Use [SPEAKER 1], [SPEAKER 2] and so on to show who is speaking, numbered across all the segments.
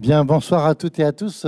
[SPEAKER 1] Bien, bonsoir à toutes et à tous.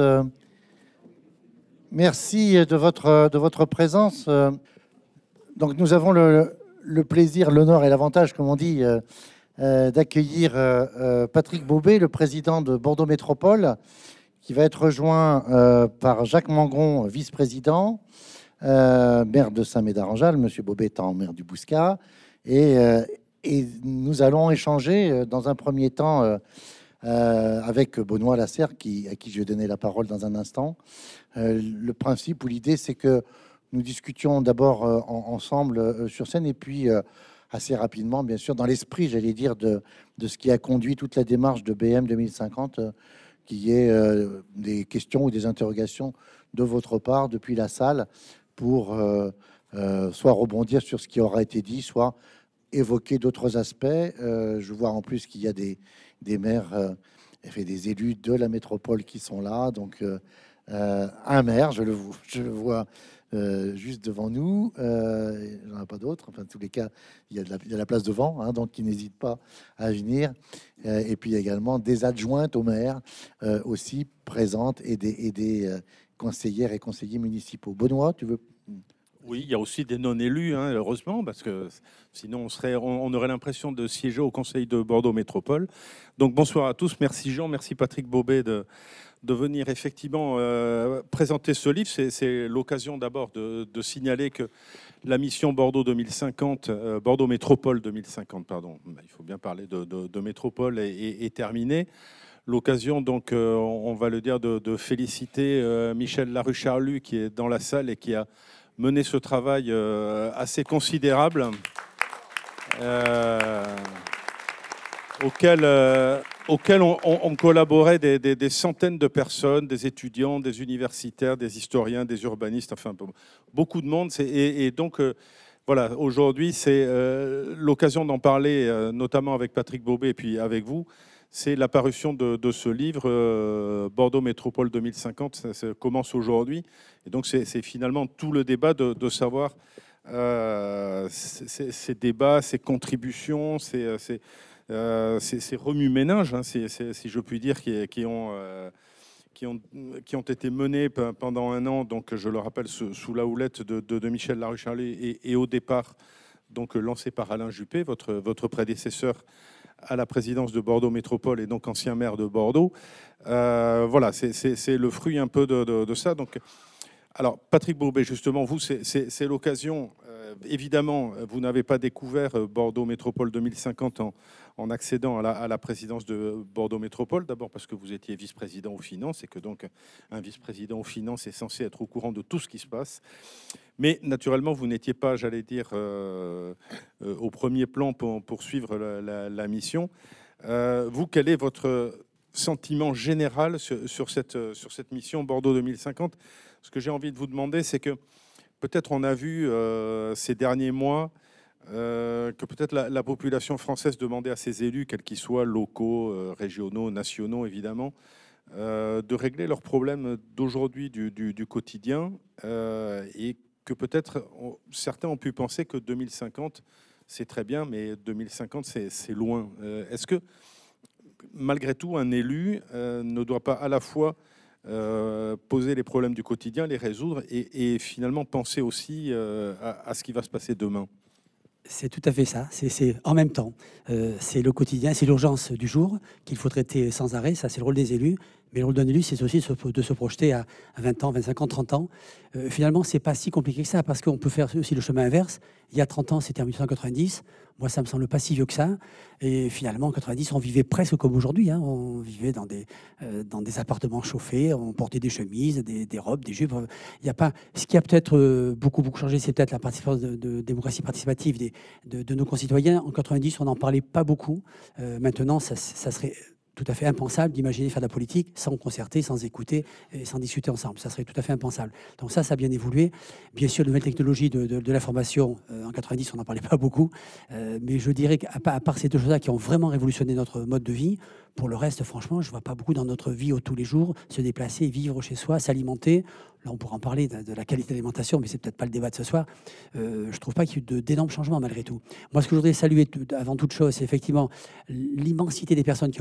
[SPEAKER 1] Merci de votre présence. Donc, nous avons le plaisir, l'honneur et l'avantage, comme on dit, d'accueillir Patrick Baubé, le président de Bordeaux Métropole, qui va être rejoint par Jacques Mangron, vice-président, maire de Saint-Médard-en-Jalles, monsieur Baubé étant maire du Bouscat. Et nous allons échanger dans un premier temps avec Benoît Lasserre, à qui je vais donner la parole dans un instant. Le principe ou l'idée, c'est que nous discutions d'abord ensemble sur scène, et puis assez rapidement, bien sûr, dans l'esprit, j'allais dire, de ce qui a conduit toute la démarche de BM 2050, qui est des questions ou des interrogations de votre part depuis la salle, pour soit rebondir sur ce qui aura été dit, soit évoquer d'autres aspects. Je vois en plus qu'il y a des maires et des élus de la métropole qui sont là. Donc, un maire, je le vois juste devant nous. Il n'y en a pas d'autres. Enfin, en tous les cas, il y a de la place devant, hein, donc qui n'hésite pas à venir. Et puis, il y a également des adjointes au maire aussi présentes et des conseillères et conseillers municipaux. Benoît, tu veux...
[SPEAKER 2] Oui, il y a aussi des non-élus, hein, heureusement, parce que sinon on aurait l'impression de siéger au Conseil de Bordeaux Métropole. Donc bonsoir à tous, merci Jean, merci Patrick Baubé de venir effectivement présenter ce livre. C'est l'occasion d'abord de signaler que la mission Bordeaux 2050, Bordeaux Métropole 2050, pardon, il faut bien parler de métropole, est terminée. L'occasion, donc, on va le dire, de féliciter Michel Larucharlu qui est dans la salle et qui a mené ce travail assez considérable auquel on collaborait des centaines de personnes, des étudiants, des universitaires, des historiens, des urbanistes, enfin beaucoup de monde. Et donc, voilà, aujourd'hui, c'est l'occasion d'en parler, notamment avec Patrick Baubé et puis avec vous. C'est la parution de ce livre, Bordeaux Métropole 2050, ça commence aujourd'hui. Et donc, c'est finalement tout le débat de savoir ces débats, ces contributions, ces remue-ménages, hein, si je puis dire, qui ont été menés pendant un an, donc je le rappelle, sous la houlette de Michel Larucharlu et au départ, donc lancé par Alain Juppé, votre prédécesseur à la présidence de Bordeaux Métropole et donc ancien maire de Bordeaux. Voilà, c'est le fruit un peu de ça. Donc, alors, Patrick Baubé, justement, vous, c'est l'occasion. Évidemment, vous n'avez pas découvert Bordeaux Métropole 2050 en accédant à la présidence de Bordeaux Métropole. D'abord parce que vous étiez vice-président aux finances et que donc un vice-président aux finances est censé être au courant de tout ce qui se passe. Mais naturellement, vous n'étiez pas, j'allais dire, au premier plan pour suivre la mission. Vous, quel est votre sentiment général sur cette mission Bordeaux 2050 ? Ce que j'ai envie de vous demander, c'est que peut-être on a vu ces derniers mois que peut-être la population française demandait à ses élus, quels qu'ils soient, locaux, régionaux, nationaux, évidemment, de régler leurs problèmes d'aujourd'hui, du quotidien, et que peut-être certains ont pu penser que 2050, c'est très bien, mais 2050, c'est loin. Est-ce que, malgré tout, un élu ne doit pas à la fois poser les problèmes du quotidien, les résoudre et finalement penser aussi à ce qui va se passer demain?
[SPEAKER 3] C'est tout à fait ça, c'est en même temps. C'est le quotidien, c'est l'urgence du jour qu'il faut traiter sans arrêt, ça c'est le rôle des élus. Mais le rôle d'un élu, c'est aussi de se projeter à 20 ans, 25 ans, 30 ans. Finalement, c'est pas si compliqué que ça, parce qu'on peut faire aussi le chemin inverse. Il y a 30 ans, c'était en 1990. Moi, ça me semble pas si vieux que ça. Et finalement, en 90, on vivait presque comme aujourd'hui, hein. On vivait dans des appartements chauffés, on portait des chemises, des robes, des jupes. Il y a pas... Ce qui a peut-être beaucoup changé, c'est peut-être la participation de démocratie participative de nos concitoyens. En 90, on n'en parlait pas beaucoup. Maintenant, ça serait tout à fait impensable d'imaginer faire de la politique sans concerter, sans écouter et sans discuter ensemble. Ça serait tout à fait impensable. Donc ça a bien évolué. Bien sûr, de nouvelles technologies de l'information, en 90, on n'en parlait pas beaucoup. Mais je dirais qu'à part ces deux choses-là qui ont vraiment révolutionné notre mode de vie, pour le reste, franchement, je ne vois pas beaucoup dans notre vie au tous les jours se déplacer, vivre chez soi, s'alimenter. Là, on pourra en parler de la qualité de l'alimentation, mais c'est peut-être pas le débat de ce soir. Je ne trouve pas qu'il y ait eu d'énormes changements malgré tout. Moi, ce que je voudrais saluer avant toute chose, c'est effectivement l'immensité des personnes qui ont répondu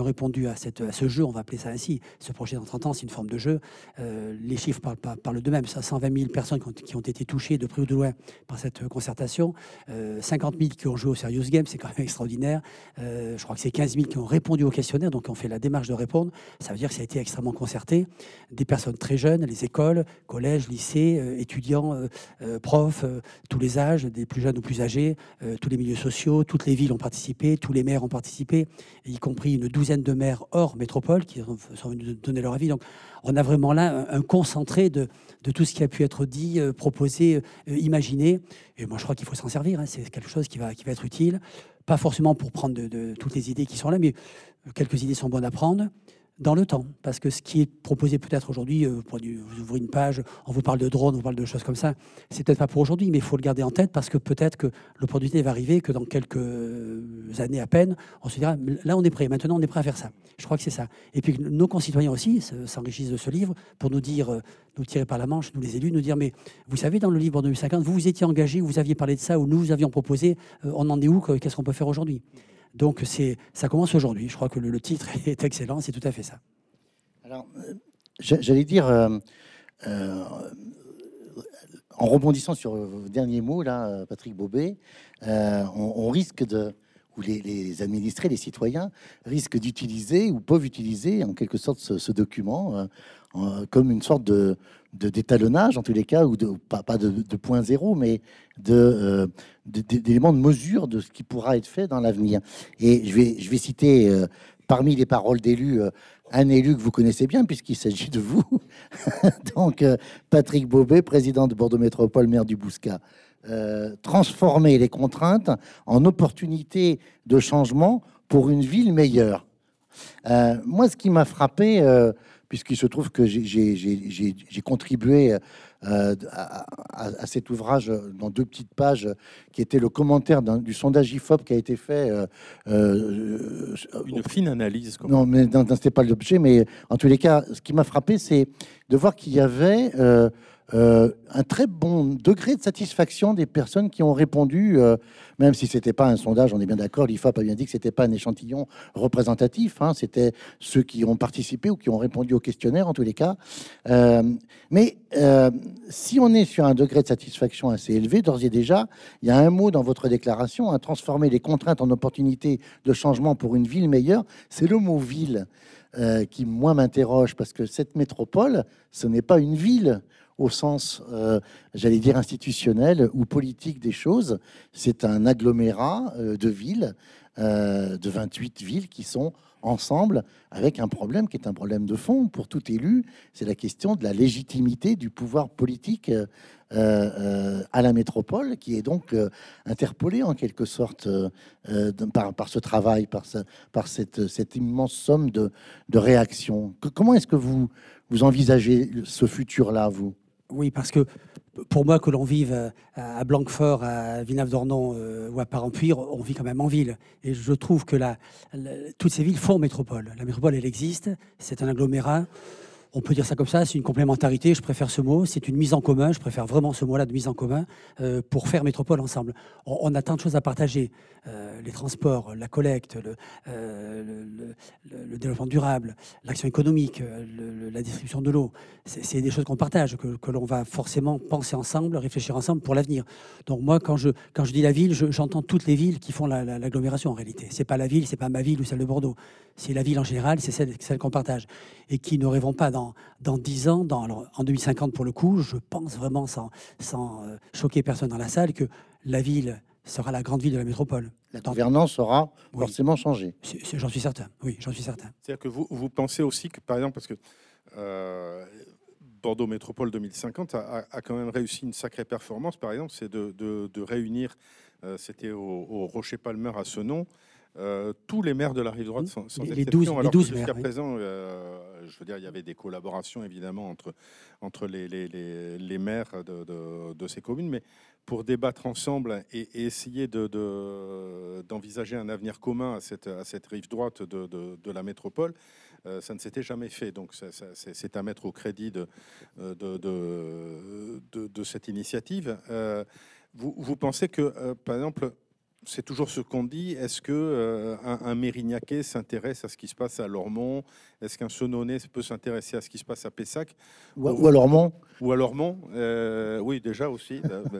[SPEAKER 3] répondu à ce jeu, on va appeler ça ainsi. Ce projet dans 30 ans, c'est une forme de jeu. Les chiffres parlent d'eux-mêmes. 120 000 personnes qui ont été touchées de près ou de loin par cette concertation. 50 000 qui ont joué au Serious Game, c'est quand même extraordinaire. Je crois que c'est 15 000 qui ont répondu au questionnaire, donc qui ont fait la démarche de répondre. Ça veut dire que ça a été extrêmement concerté. Des personnes très jeunes, les écoles, collèges, lycées, étudiants, profs, tous les âges, des plus jeunes aux plus âgés, tous les milieux sociaux, toutes les villes ont participé, tous les maires ont participé, y compris une douzaine de maires hors métropole qui sont venus donner leur avis. Donc on a vraiment là un concentré de tout ce qui a pu être dit, proposé, imaginé. Et moi je crois qu'il faut s'en servir, hein. C'est quelque chose qui va être utile. Pas forcément pour prendre de toutes les idées qui sont là, mais quelques idées sont bonnes à prendre dans le temps. Parce que ce qui est proposé peut-être aujourd'hui, vous ouvrez une page, on vous parle de drones, on vous parle de choses comme ça, c'est peut-être pas pour aujourd'hui, mais il faut le garder en tête parce que peut-être que l'opportunité va arriver, que dans quelques années à peine, on se dira, là on est prêt, maintenant on est prêt à faire ça. Je crois que c'est ça. Et puis nos concitoyens aussi s'enrichissent de ce livre pour nous dire, nous tirer par la manche, nous les élus, nous dire, mais vous savez, dans le livre 2050, vous vous étiez engagé, vous aviez parlé de ça, ou nous vous avions proposé, on en est où, qu'est-ce qu'on peut faire aujourd'hui ? Donc ça commence aujourd'hui. Je crois que le titre est excellent, c'est tout à fait ça.
[SPEAKER 1] Alors, j'allais dire, en rebondissant sur vos derniers mots, là, Patrick Baubé, on risque de, ou les administrés, les citoyens, risquent d'utiliser ou peuvent utiliser en quelque sorte ce document comme une sorte d'étalonnage, en tous les cas, ou pas de point zéro, mais d'éléments de mesure de ce qui pourra être fait dans l'avenir. Et je vais citer parmi les paroles d'élus, un élu que vous connaissez bien, puisqu'il s'agit de vous. Donc, Patrick Baubé, président de Bordeaux Métropole, maire du Bouscat. Transformer les contraintes en opportunités de changement pour une ville meilleure. Moi, ce qui m'a frappé, puisqu'il se trouve que j'ai contribué à cet ouvrage dans 2 petites pages, qui était le commentaire du sondage IFOP qui a été fait.
[SPEAKER 2] Une fine analyse.
[SPEAKER 1] Non, mais c'était pas l'objet, mais en tous les cas, ce qui m'a frappé, c'est de voir qu'il y avait un très bon degré de satisfaction des personnes qui ont répondu, même si c'était pas un sondage, on est bien d'accord, l'IFOP a bien dit que c'était pas un échantillon représentatif, hein, c'était ceux qui ont participé ou qui ont répondu au questionnaire en tous les cas. Mais si on est sur un degré de satisfaction assez élevé, d'ores et déjà, il y a un mot dans votre déclaration, hein, transformer les contraintes en opportunités de changement pour une ville meilleure, c'est le mot ville qui, moi, m'interroge, parce que cette métropole, ce n'est pas une ville au sens, j'allais dire, institutionnel ou politique des choses. C'est un agglomérat de villes, de 28 villes qui sont ensemble avec un problème qui est un problème de fond pour tout élu. C'est la question de la légitimité du pouvoir politique à la métropole, qui est donc interpellée en quelque sorte par ce travail, par cette immense somme de réactions. Comment est-ce que vous envisagez ce futur-là, vous ?
[SPEAKER 3] Oui, parce que pour moi, que l'on vive à Blanquefort, à Villeneuve-d'Ornon ou à Parempuire, on vit quand même en ville. Et je trouve que toutes ces villes font métropole. La métropole, elle existe, c'est un agglomérat. On peut dire ça comme ça, c'est une complémentarité, je préfère ce mot, c'est une mise en commun, je préfère vraiment ce mot-là de mise en commun pour faire métropole ensemble. On a tant de choses à partager, les transports, la collecte, le développement durable, l'action économique, la distribution de l'eau. C'est des choses qu'on partage, que l'on va forcément penser ensemble, réfléchir ensemble pour l'avenir. Donc moi, quand je dis la ville, j'entends toutes les villes qui font l'agglomération en réalité. C'est pas la ville, c'est pas ma ville ou celle de Bordeaux. C'est la ville en général, c'est celle qu'on partage. Et qui ne rêvons pas dans 10 ans, alors en 2050 pour le coup, je pense vraiment sans choquer personne dans la salle que la ville sera la grande ville de la métropole.
[SPEAKER 1] La gouvernance aura forcément changé.
[SPEAKER 3] J'en suis certain, oui, j'en suis certain.
[SPEAKER 2] C'est-à-dire que vous pensez aussi que, par exemple, parce que Bordeaux Métropole 2050 a quand même réussi une sacrée performance, par exemple, c'est de réunir, c'était au Rocher Palmer à Senon, tous les maires de la rive droite sans exception.
[SPEAKER 3] Les 12
[SPEAKER 2] jusqu'à
[SPEAKER 3] maires,
[SPEAKER 2] présent, je veux dire, il y avait des collaborations évidemment entre les maires de ces communes, mais pour débattre ensemble et essayer d'envisager un avenir commun à cette rive droite de la métropole, ça ne s'était jamais fait. Donc c'est à mettre au crédit de cette initiative. Vous pensez que, par exemple, c'est toujours ce qu'on dit. Est-ce que un Mérignacais s'intéresse à ce qui se passe à Lormont? Est-ce qu'un Sonnonnais peut s'intéresser à ce qui se passe à Pessac?
[SPEAKER 1] Ou à Lormont?
[SPEAKER 2] Ou à Lormont? Oui, déjà aussi.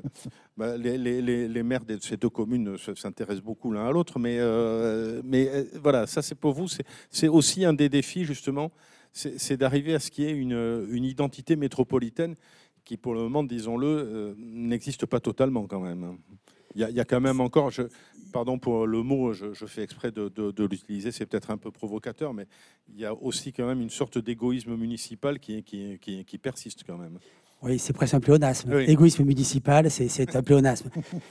[SPEAKER 2] Les maires de ces deux communes s'intéressent beaucoup l'un à l'autre. Mais voilà, ça c'est pour vous. C'est aussi un des défis, justement. C'est d'arriver à ce qu'il y ait une identité métropolitaine qui, pour le moment, disons-le, n'existe pas totalement quand même. Il y a quand même encore, pardon pour le mot, je fais exprès de l'utiliser, c'est peut-être un peu provocateur, mais il y a aussi quand même une sorte d'égoïsme municipal qui persiste quand même.
[SPEAKER 3] Oui, c'est presque un pléonasme.
[SPEAKER 2] Oui.
[SPEAKER 3] Égoïsme municipal, c'est un pléonasme.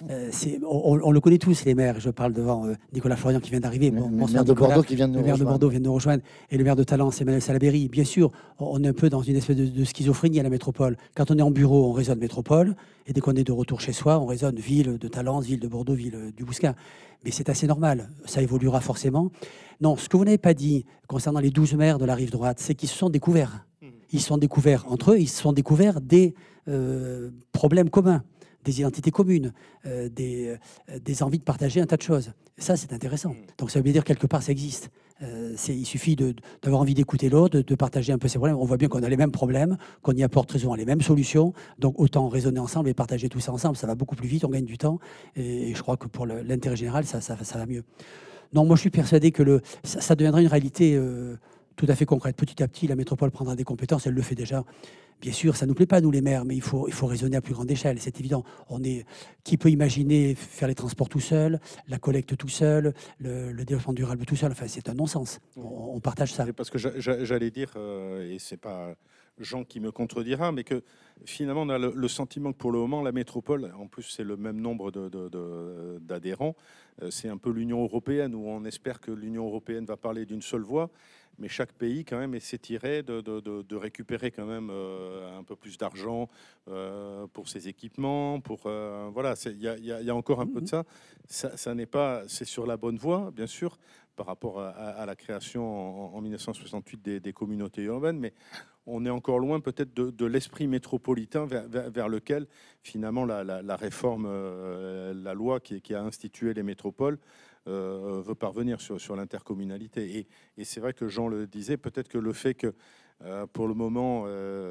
[SPEAKER 3] On le connaît tous, les maires. Je parle devant Nicolas Florian qui vient d'arriver.
[SPEAKER 1] Le maire de Bordeaux qui vient de nous
[SPEAKER 3] Le maire de
[SPEAKER 1] rejoindre.
[SPEAKER 3] Bordeaux vient de nous rejoindre. Et le maire de Talence, Emmanuel Salaberry. Bien sûr, on est un peu dans une espèce de schizophrénie à la métropole. Quand on est en bureau, on raisonne métropole. Et dès qu'on est de retour chez soi, on raisonne ville de Talence, ville de Bordeaux, ville du Bouscat. Mais c'est assez normal. Ça évoluera forcément. Non, ce que vous n'avez pas dit concernant les 12 maires de la rive droite, c'est qu'ils se sont découverts. Ils se sont découverts entre eux, ils se sont découverts des problèmes communs, des identités communes, des envies de partager un tas de choses. Ça, c'est intéressant. Donc, ça veut dire quelque part, ça existe. Il suffit d'avoir envie d'écouter l'autre, de partager un peu ses problèmes. On voit bien qu'on a les mêmes problèmes, qu'on y apporte très souvent les mêmes solutions. Donc, autant raisonner ensemble et partager tout ça ensemble. Ça va beaucoup plus vite, on gagne du temps. Et je crois que pour l'intérêt général, ça va mieux. Non, moi, je suis persuadé que ça deviendra une réalité tout à fait concrète. Petit à petit, la métropole prendra des compétences, elle le fait déjà. Bien sûr, ça ne nous plaît pas, nous les maires, mais il faut raisonner à plus grande échelle, c'est évident. Qui peut imaginer faire les transports tout seul, la collecte tout seul, le développement durable tout seul? Enfin, c'est un non-sens. On partage ça.
[SPEAKER 2] Parce que j'allais dire, et c'est pas Jean qui me contredira, mais que finalement, on a le sentiment que pour le moment, la métropole, en plus c'est le même nombre d'adhérents, c'est un peu l'Union européenne, où on espère que l'Union européenne va parler d'une seule voix. Mais chaque pays, quand même, essaie de récupérer quand même un peu plus d'argent pour ses équipements. Voilà, il y a encore un peu de ça. Ça n'est pas, c'est sur la bonne voie, bien sûr, par rapport à la création en 1968 des communautés urbaines, mais on est encore loin peut-être de l'esprit métropolitain vers lequel finalement la réforme, la loi qui a institué les métropoles veut parvenir sur l'intercommunalité. Et c'est vrai que Jean le disait, peut-être que le fait que pour le moment,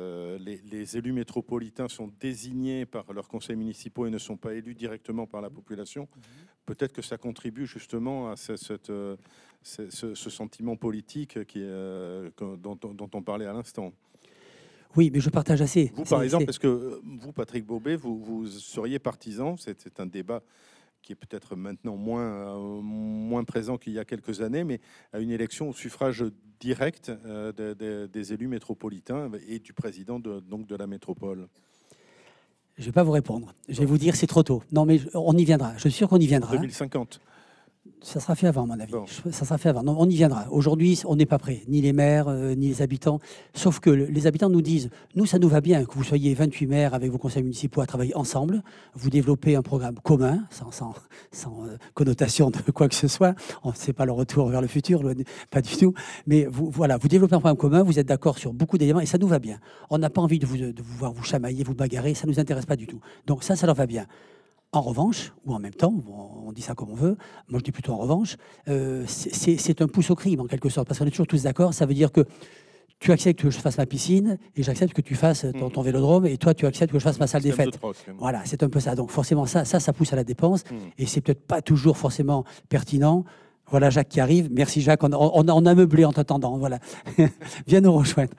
[SPEAKER 2] les élus métropolitains sont désignés par leurs conseils municipaux et ne sont pas élus directement par la population, peut-être que ça contribue justement à ce sentiment politique dont on parlait à l'instant.
[SPEAKER 3] Oui, mais je partage assez.
[SPEAKER 2] Vous, par exemple, est-ce que vous, Patrick Baubé, vous seriez partisan, c'est un débat qui est peut-être maintenant moins présent qu'il y a quelques années, mais à une élection au suffrage direct des élus métropolitains et du président donc de la métropole?
[SPEAKER 3] Je ne vais pas vous répondre. Je vais vous dire c'est trop tôt. Non, mais on y viendra. Je suis sûr qu'on y viendra.
[SPEAKER 2] 2050.
[SPEAKER 3] Ça sera fait avant, à mon avis.
[SPEAKER 2] Bon.
[SPEAKER 3] Ça sera fait avant. Non, on y viendra. Aujourd'hui, on n'est pas prêt. Ni les maires, ni les habitants. Sauf que les habitants nous disent, nous, ça nous va bien que vous soyez 28 maires avec vos conseils municipaux à travailler ensemble. Vous développez un programme commun, sans connotation de quoi que ce soit. Ce n'est pas le retour vers le futur, pas du tout. Mais vous développez un programme commun, vous êtes d'accord sur beaucoup d'éléments et ça nous va bien. On n'a pas envie de vous voir vous chamailler, vous bagarrer. Ça ne nous intéresse pas du tout. Donc ça leur va bien. En revanche, ou en même temps, on dit ça comme on veut, moi je dis plutôt en revanche, c'est un pouce au crime en quelque sorte, parce qu'on est toujours tous d'accord, ça veut dire que tu acceptes que je fasse ma piscine et j'accepte que tu fasses ton vélodrome et toi tu acceptes que je fasse ma salle des fêtes. Voilà, c'est un peu ça. Donc forcément ça pousse à la dépense et c'est peut-être pas toujours forcément pertinent. Voilà Jacques qui arrive. Merci Jacques, on a meublé en t'attendant. Voilà, viens nous rejoindre.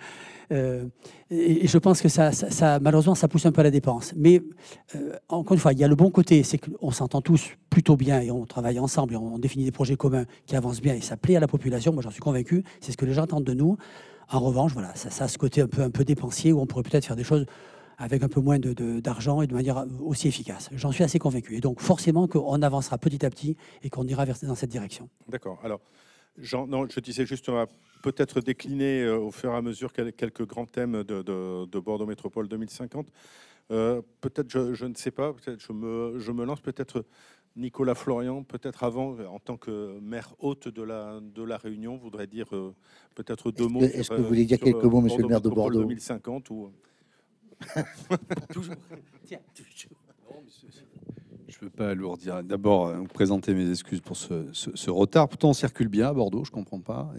[SPEAKER 3] Et je pense que ça, malheureusement, ça pousse un peu à la dépense. Mais encore une fois, il y a le bon côté, c'est qu'on s'entend tous plutôt bien et on travaille ensemble et on définit des projets communs qui avancent bien et ça plaît à la population. Moi, j'en suis convaincu. C'est ce que les gens attendent de nous. En revanche, voilà, ça a ce côté un peu dépensier où on pourrait peut-être faire des choses avec un peu moins d'argent et de manière aussi efficace. J'en suis assez convaincu. Et donc, forcément, qu'on avancera petit à petit et qu'on ira dans cette direction.
[SPEAKER 2] D'accord. Alors, Jean, non, je disais juste, on va peut-être décliner au fur et à mesure quelques grands thèmes de Bordeaux Métropole 2050. Peut-être, je ne sais pas, peut-être je me lance, peut-être Nicolas Florian, peut-être avant, en tant que maire hôte de la Réunion, voudrait dire peut-être deux mots.
[SPEAKER 1] Est-ce que vous voulez dire quelques mots, monsieur le maire de Bordeaux
[SPEAKER 2] 2050 ou...
[SPEAKER 3] Toujours. Tiens, toujours.
[SPEAKER 4] Je ne veux pas alourdir. D'abord, vous présenter mes excuses pour ce retard. Pourtant, on circule bien à Bordeaux, je ne comprends pas.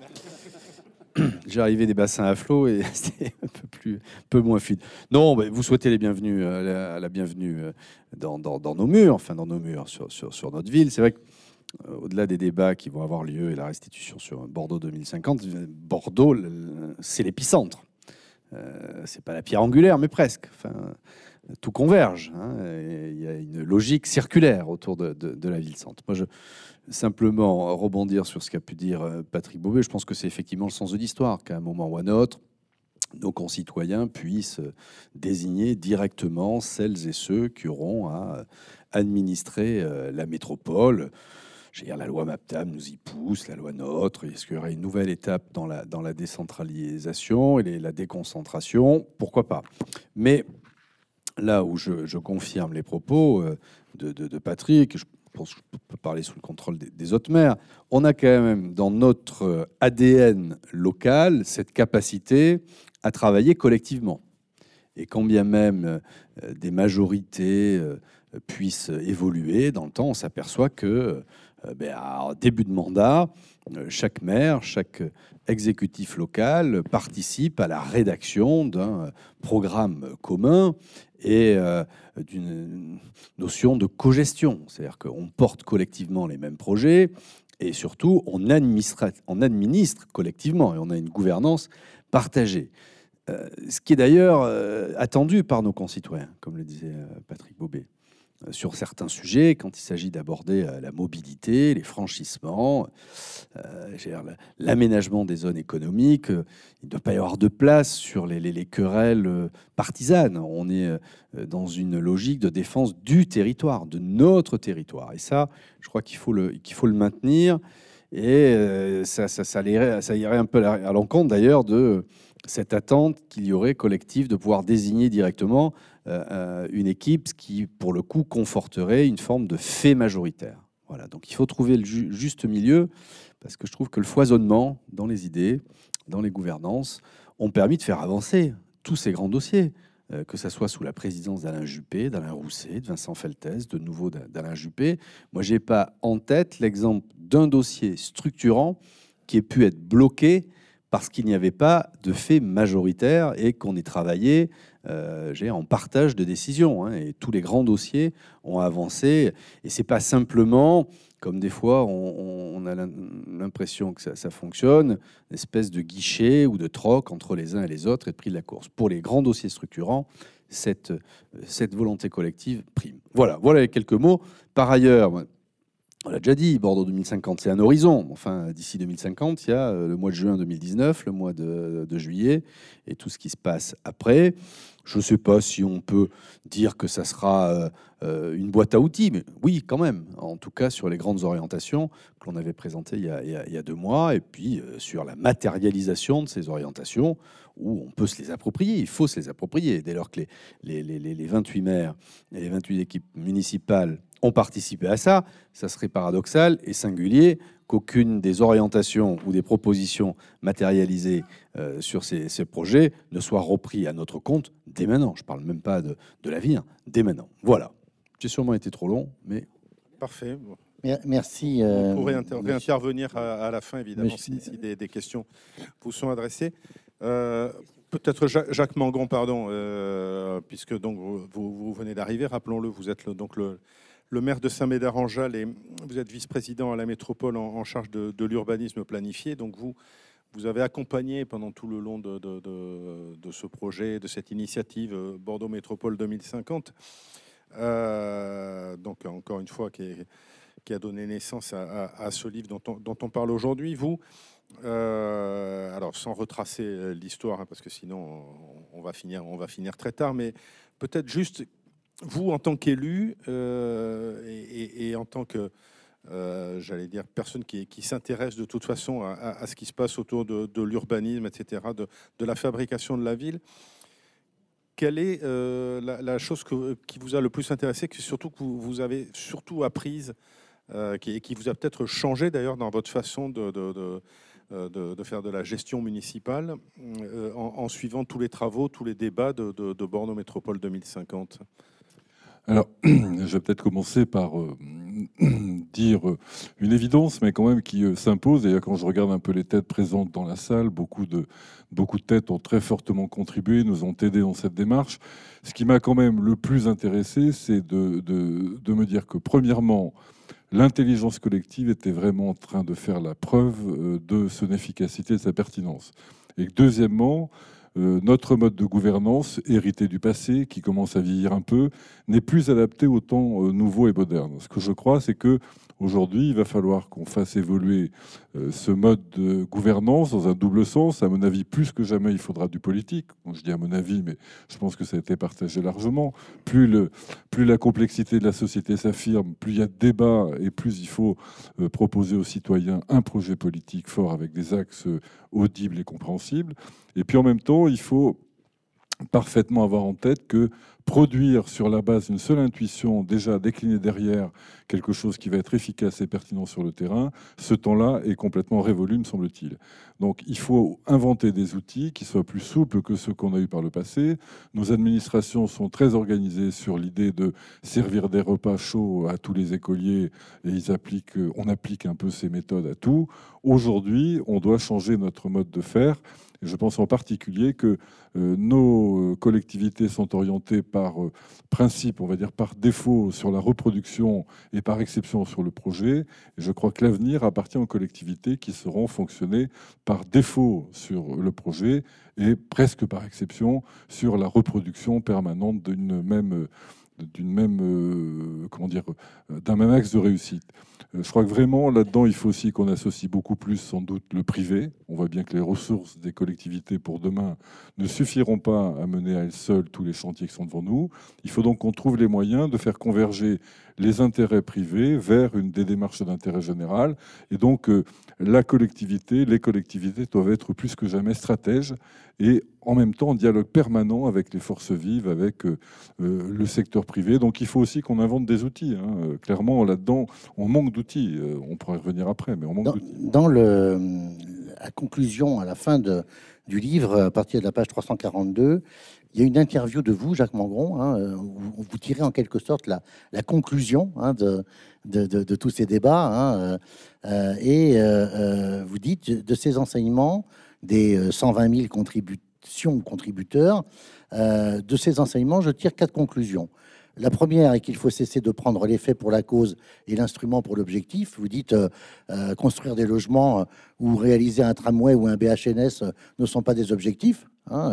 [SPEAKER 4] J'ai arrivé des bassins à flot et c'était un peu moins fluide. Non, vous souhaitez les bienvenus, la bienvenue dans nos murs, enfin dans nos murs, sur notre ville. C'est vrai qu'au-delà des débats qui vont avoir lieu et la restitution sur Bordeaux 2050, Bordeaux, c'est l'épicentre. C'est pas la pierre angulaire, mais presque. Enfin, tout converge. Hein. Il y a une logique circulaire autour de la ville-centre. Moi, simplement rebondir sur ce qu'a pu dire Patrick Beauvais. Je pense que c'est effectivement le sens de l'histoire, qu'à un moment ou à un autre, nos concitoyens puissent désigner directement celles et ceux qui auront à administrer la métropole. Je veux dire, la loi MAPTAM nous y pousse, la loi NOTRe. Est-ce qu'il y aurait une nouvelle étape dans la décentralisation et la déconcentration? Pourquoi pas? Mais là où je confirme les propos de Patrick, je pense que je peux parler sous le contrôle des autres maires, on a quand même dans notre ADN local cette capacité à travailler collectivement. Et quand bien même des majorités puissent évoluer dans le temps, on s'aperçoit que en début de mandat, chaque maire, chaque exécutif local participe à la rédaction d'un programme commun et d'une notion de cogestion. C'est-à-dire qu'on porte collectivement les mêmes projets et surtout on administre collectivement et on a une gouvernance partagée. Ce qui est d'ailleurs attendu par nos concitoyens, comme le disait Patrick Beauvais. Sur certains sujets, quand il s'agit d'aborder la mobilité, les franchissements, l'aménagement des zones économiques, il ne doit pas y avoir de place sur les querelles partisanes. On est dans une logique de défense du territoire, de notre territoire. Et ça, je crois qu'il faut le maintenir. Et ça irait un peu à l'encontre d'ailleurs de cette attente qu'il y aurait collective de pouvoir désigner directement une équipe, ce qui, pour le coup, conforterait une forme de fait majoritaire. Voilà, donc il faut trouver le juste milieu, parce que je trouve que le foisonnement dans les idées, dans les gouvernances, ont permis de faire avancer tous ces grands dossiers, que ce soit sous la présidence d'Alain Juppé, d'Alain Rousset, de Vincent Feltès, de nouveau d'Alain Juppé. Moi, je n'ai pas en tête l'exemple d'un dossier structurant qui ait pu être bloqué parce qu'il n'y avait pas de fait majoritaire et qu'on ait travaillé en partage de décisions. Hein, et tous les grands dossiers ont avancé. Et c'est pas simplement, comme des fois on a l'impression que ça fonctionne, une espèce de guichet ou de troc entre les uns et les autres et de prix de la course. Pour les grands dossiers structurants, cette volonté collective prime. Voilà les quelques mots. Par ailleurs, on l'a déjà dit, Bordeaux 2050, c'est un horizon. Enfin, d'ici 2050, il y a le mois de juin 2019, le mois de juillet et tout ce qui se passe après. Je ne sais pas si on peut dire que ça sera une boîte à outils, mais oui, quand même. En tout cas, sur les grandes orientations que l'on avait présentées il y a 2 mois, et puis sur la matérialisation de ces orientations, où on peut se les approprier, il faut se les approprier. Dès lors que les 28 maires et les 28 équipes municipales ont participé à ça, ça serait paradoxal et singulier qu'aucune des orientations ou des propositions matérialisées sur ces projets ne soit repris à notre compte dès maintenant. Je ne parle même pas de l'avenir, dès maintenant. Voilà. J'ai sûrement été trop long, mais...
[SPEAKER 2] Parfait.
[SPEAKER 1] Merci.
[SPEAKER 2] Vous pourrez réintervenir à la fin, évidemment, si des questions vous sont adressées. Peut-être Jacques Mangon, pardon, puisque donc vous venez d'arriver, rappelons-le, vous êtes donc le maire de Saint-Médard-en-Jalles et vous êtes vice-président à la métropole en charge de l'urbanisme planifié. Donc vous avez accompagné pendant tout le long de ce projet, de cette initiative Bordeaux Métropole 2050. Donc encore une fois, qui a donné naissance à ce livre dont on parle aujourd'hui. Vous, alors sans retracer l'histoire, hein, parce que sinon on va finir très tard, mais peut-être juste vous en tant qu'élu et en tant que j'allais dire personne qui s'intéresse de toute façon à ce qui se passe autour de l'urbanisme, etc., de la fabrication de la ville. Quelle est la chose qui vous a le plus intéressé, que vous avez surtout apprise, qui vous a peut-être changé d'ailleurs dans votre façon de faire de la gestion municipale en suivant tous les travaux, tous les débats de Bordeaux Métropole 2050?
[SPEAKER 5] Alors, je vais peut-être commencer par dire une évidence, mais quand même qui s'impose. Et quand je regarde un peu les têtes présentes dans la salle, beaucoup de têtes ont très fortement contribué, nous ont aidés dans cette démarche. Ce qui m'a quand même le plus intéressé, c'est de me dire que, premièrement, l'intelligence collective était vraiment en train de faire la preuve de son efficacité et de sa pertinence. Et deuxièmement, notre mode de gouvernance, hérité du passé, qui commence à vieillir un peu, n'est plus adapté au temps nouveau et moderne. Ce que je crois, c'est que aujourd'hui, il va falloir qu'on fasse évoluer ce mode de gouvernance dans un double sens. À mon avis, plus que jamais, il faudra du politique. Bon, je dis à mon avis, mais je pense que ça a été partagé largement. Plus la complexité de la société s'affirme, plus il y a de débats et plus il faut proposer aux citoyens un projet politique fort avec des axes audibles et compréhensibles. Et puis en même temps, il faut parfaitement avoir en tête que produire sur la base d'une seule intuition, déjà décliner derrière quelque chose qui va être efficace et pertinent sur le terrain, ce temps-là est complètement révolu, me semble-t-il. Donc il faut inventer des outils qui soient plus souples que ceux qu'on a eus par le passé. Nos administrations sont très organisées sur l'idée de servir des repas chauds à tous les écoliers et on applique un peu ces méthodes à tout. Aujourd'hui, on doit changer notre mode de faire. Je pense en particulier que nos collectivités sont orientées par principe, on va dire par défaut, sur la reproduction et par exception sur le projet. Et je crois que l'avenir appartient aux collectivités qui sauront fonctionner par défaut sur le projet et presque par exception sur la reproduction permanente d'un même axe de réussite. Je crois que vraiment, là-dedans, il faut aussi qu'on associe beaucoup plus, sans doute, le privé. On voit bien que les ressources des collectivités pour demain ne suffiront pas à mener à elles seules tous les chantiers qui sont devant nous. Il faut donc qu'on trouve les moyens de faire converger les intérêts privés vers des démarches d'intérêt général. Et donc, les collectivités doivent être plus que jamais stratèges et en même temps en dialogue permanent avec les forces vives, avec le secteur privé. Donc il faut aussi qu'on invente des outils. Clairement, là-dedans, on manque d'outils. On pourrait revenir après, mais on manque d'outils.
[SPEAKER 1] Dans la conclusion, à la fin du livre, à partir de la page 342, il y a une interview de vous, Jacques Mangron, où vous tirez en quelque sorte la conclusion de tous ces débats. Et vous dites, de ces enseignements, des 120 000 contributeurs, de ces enseignements, je tire 4 conclusions. La première est qu'il faut cesser de prendre les faits pour la cause et l'instrument pour l'objectif. Vous dites construire des logements ou réaliser un tramway ou un BHNS ne sont pas des objectifs.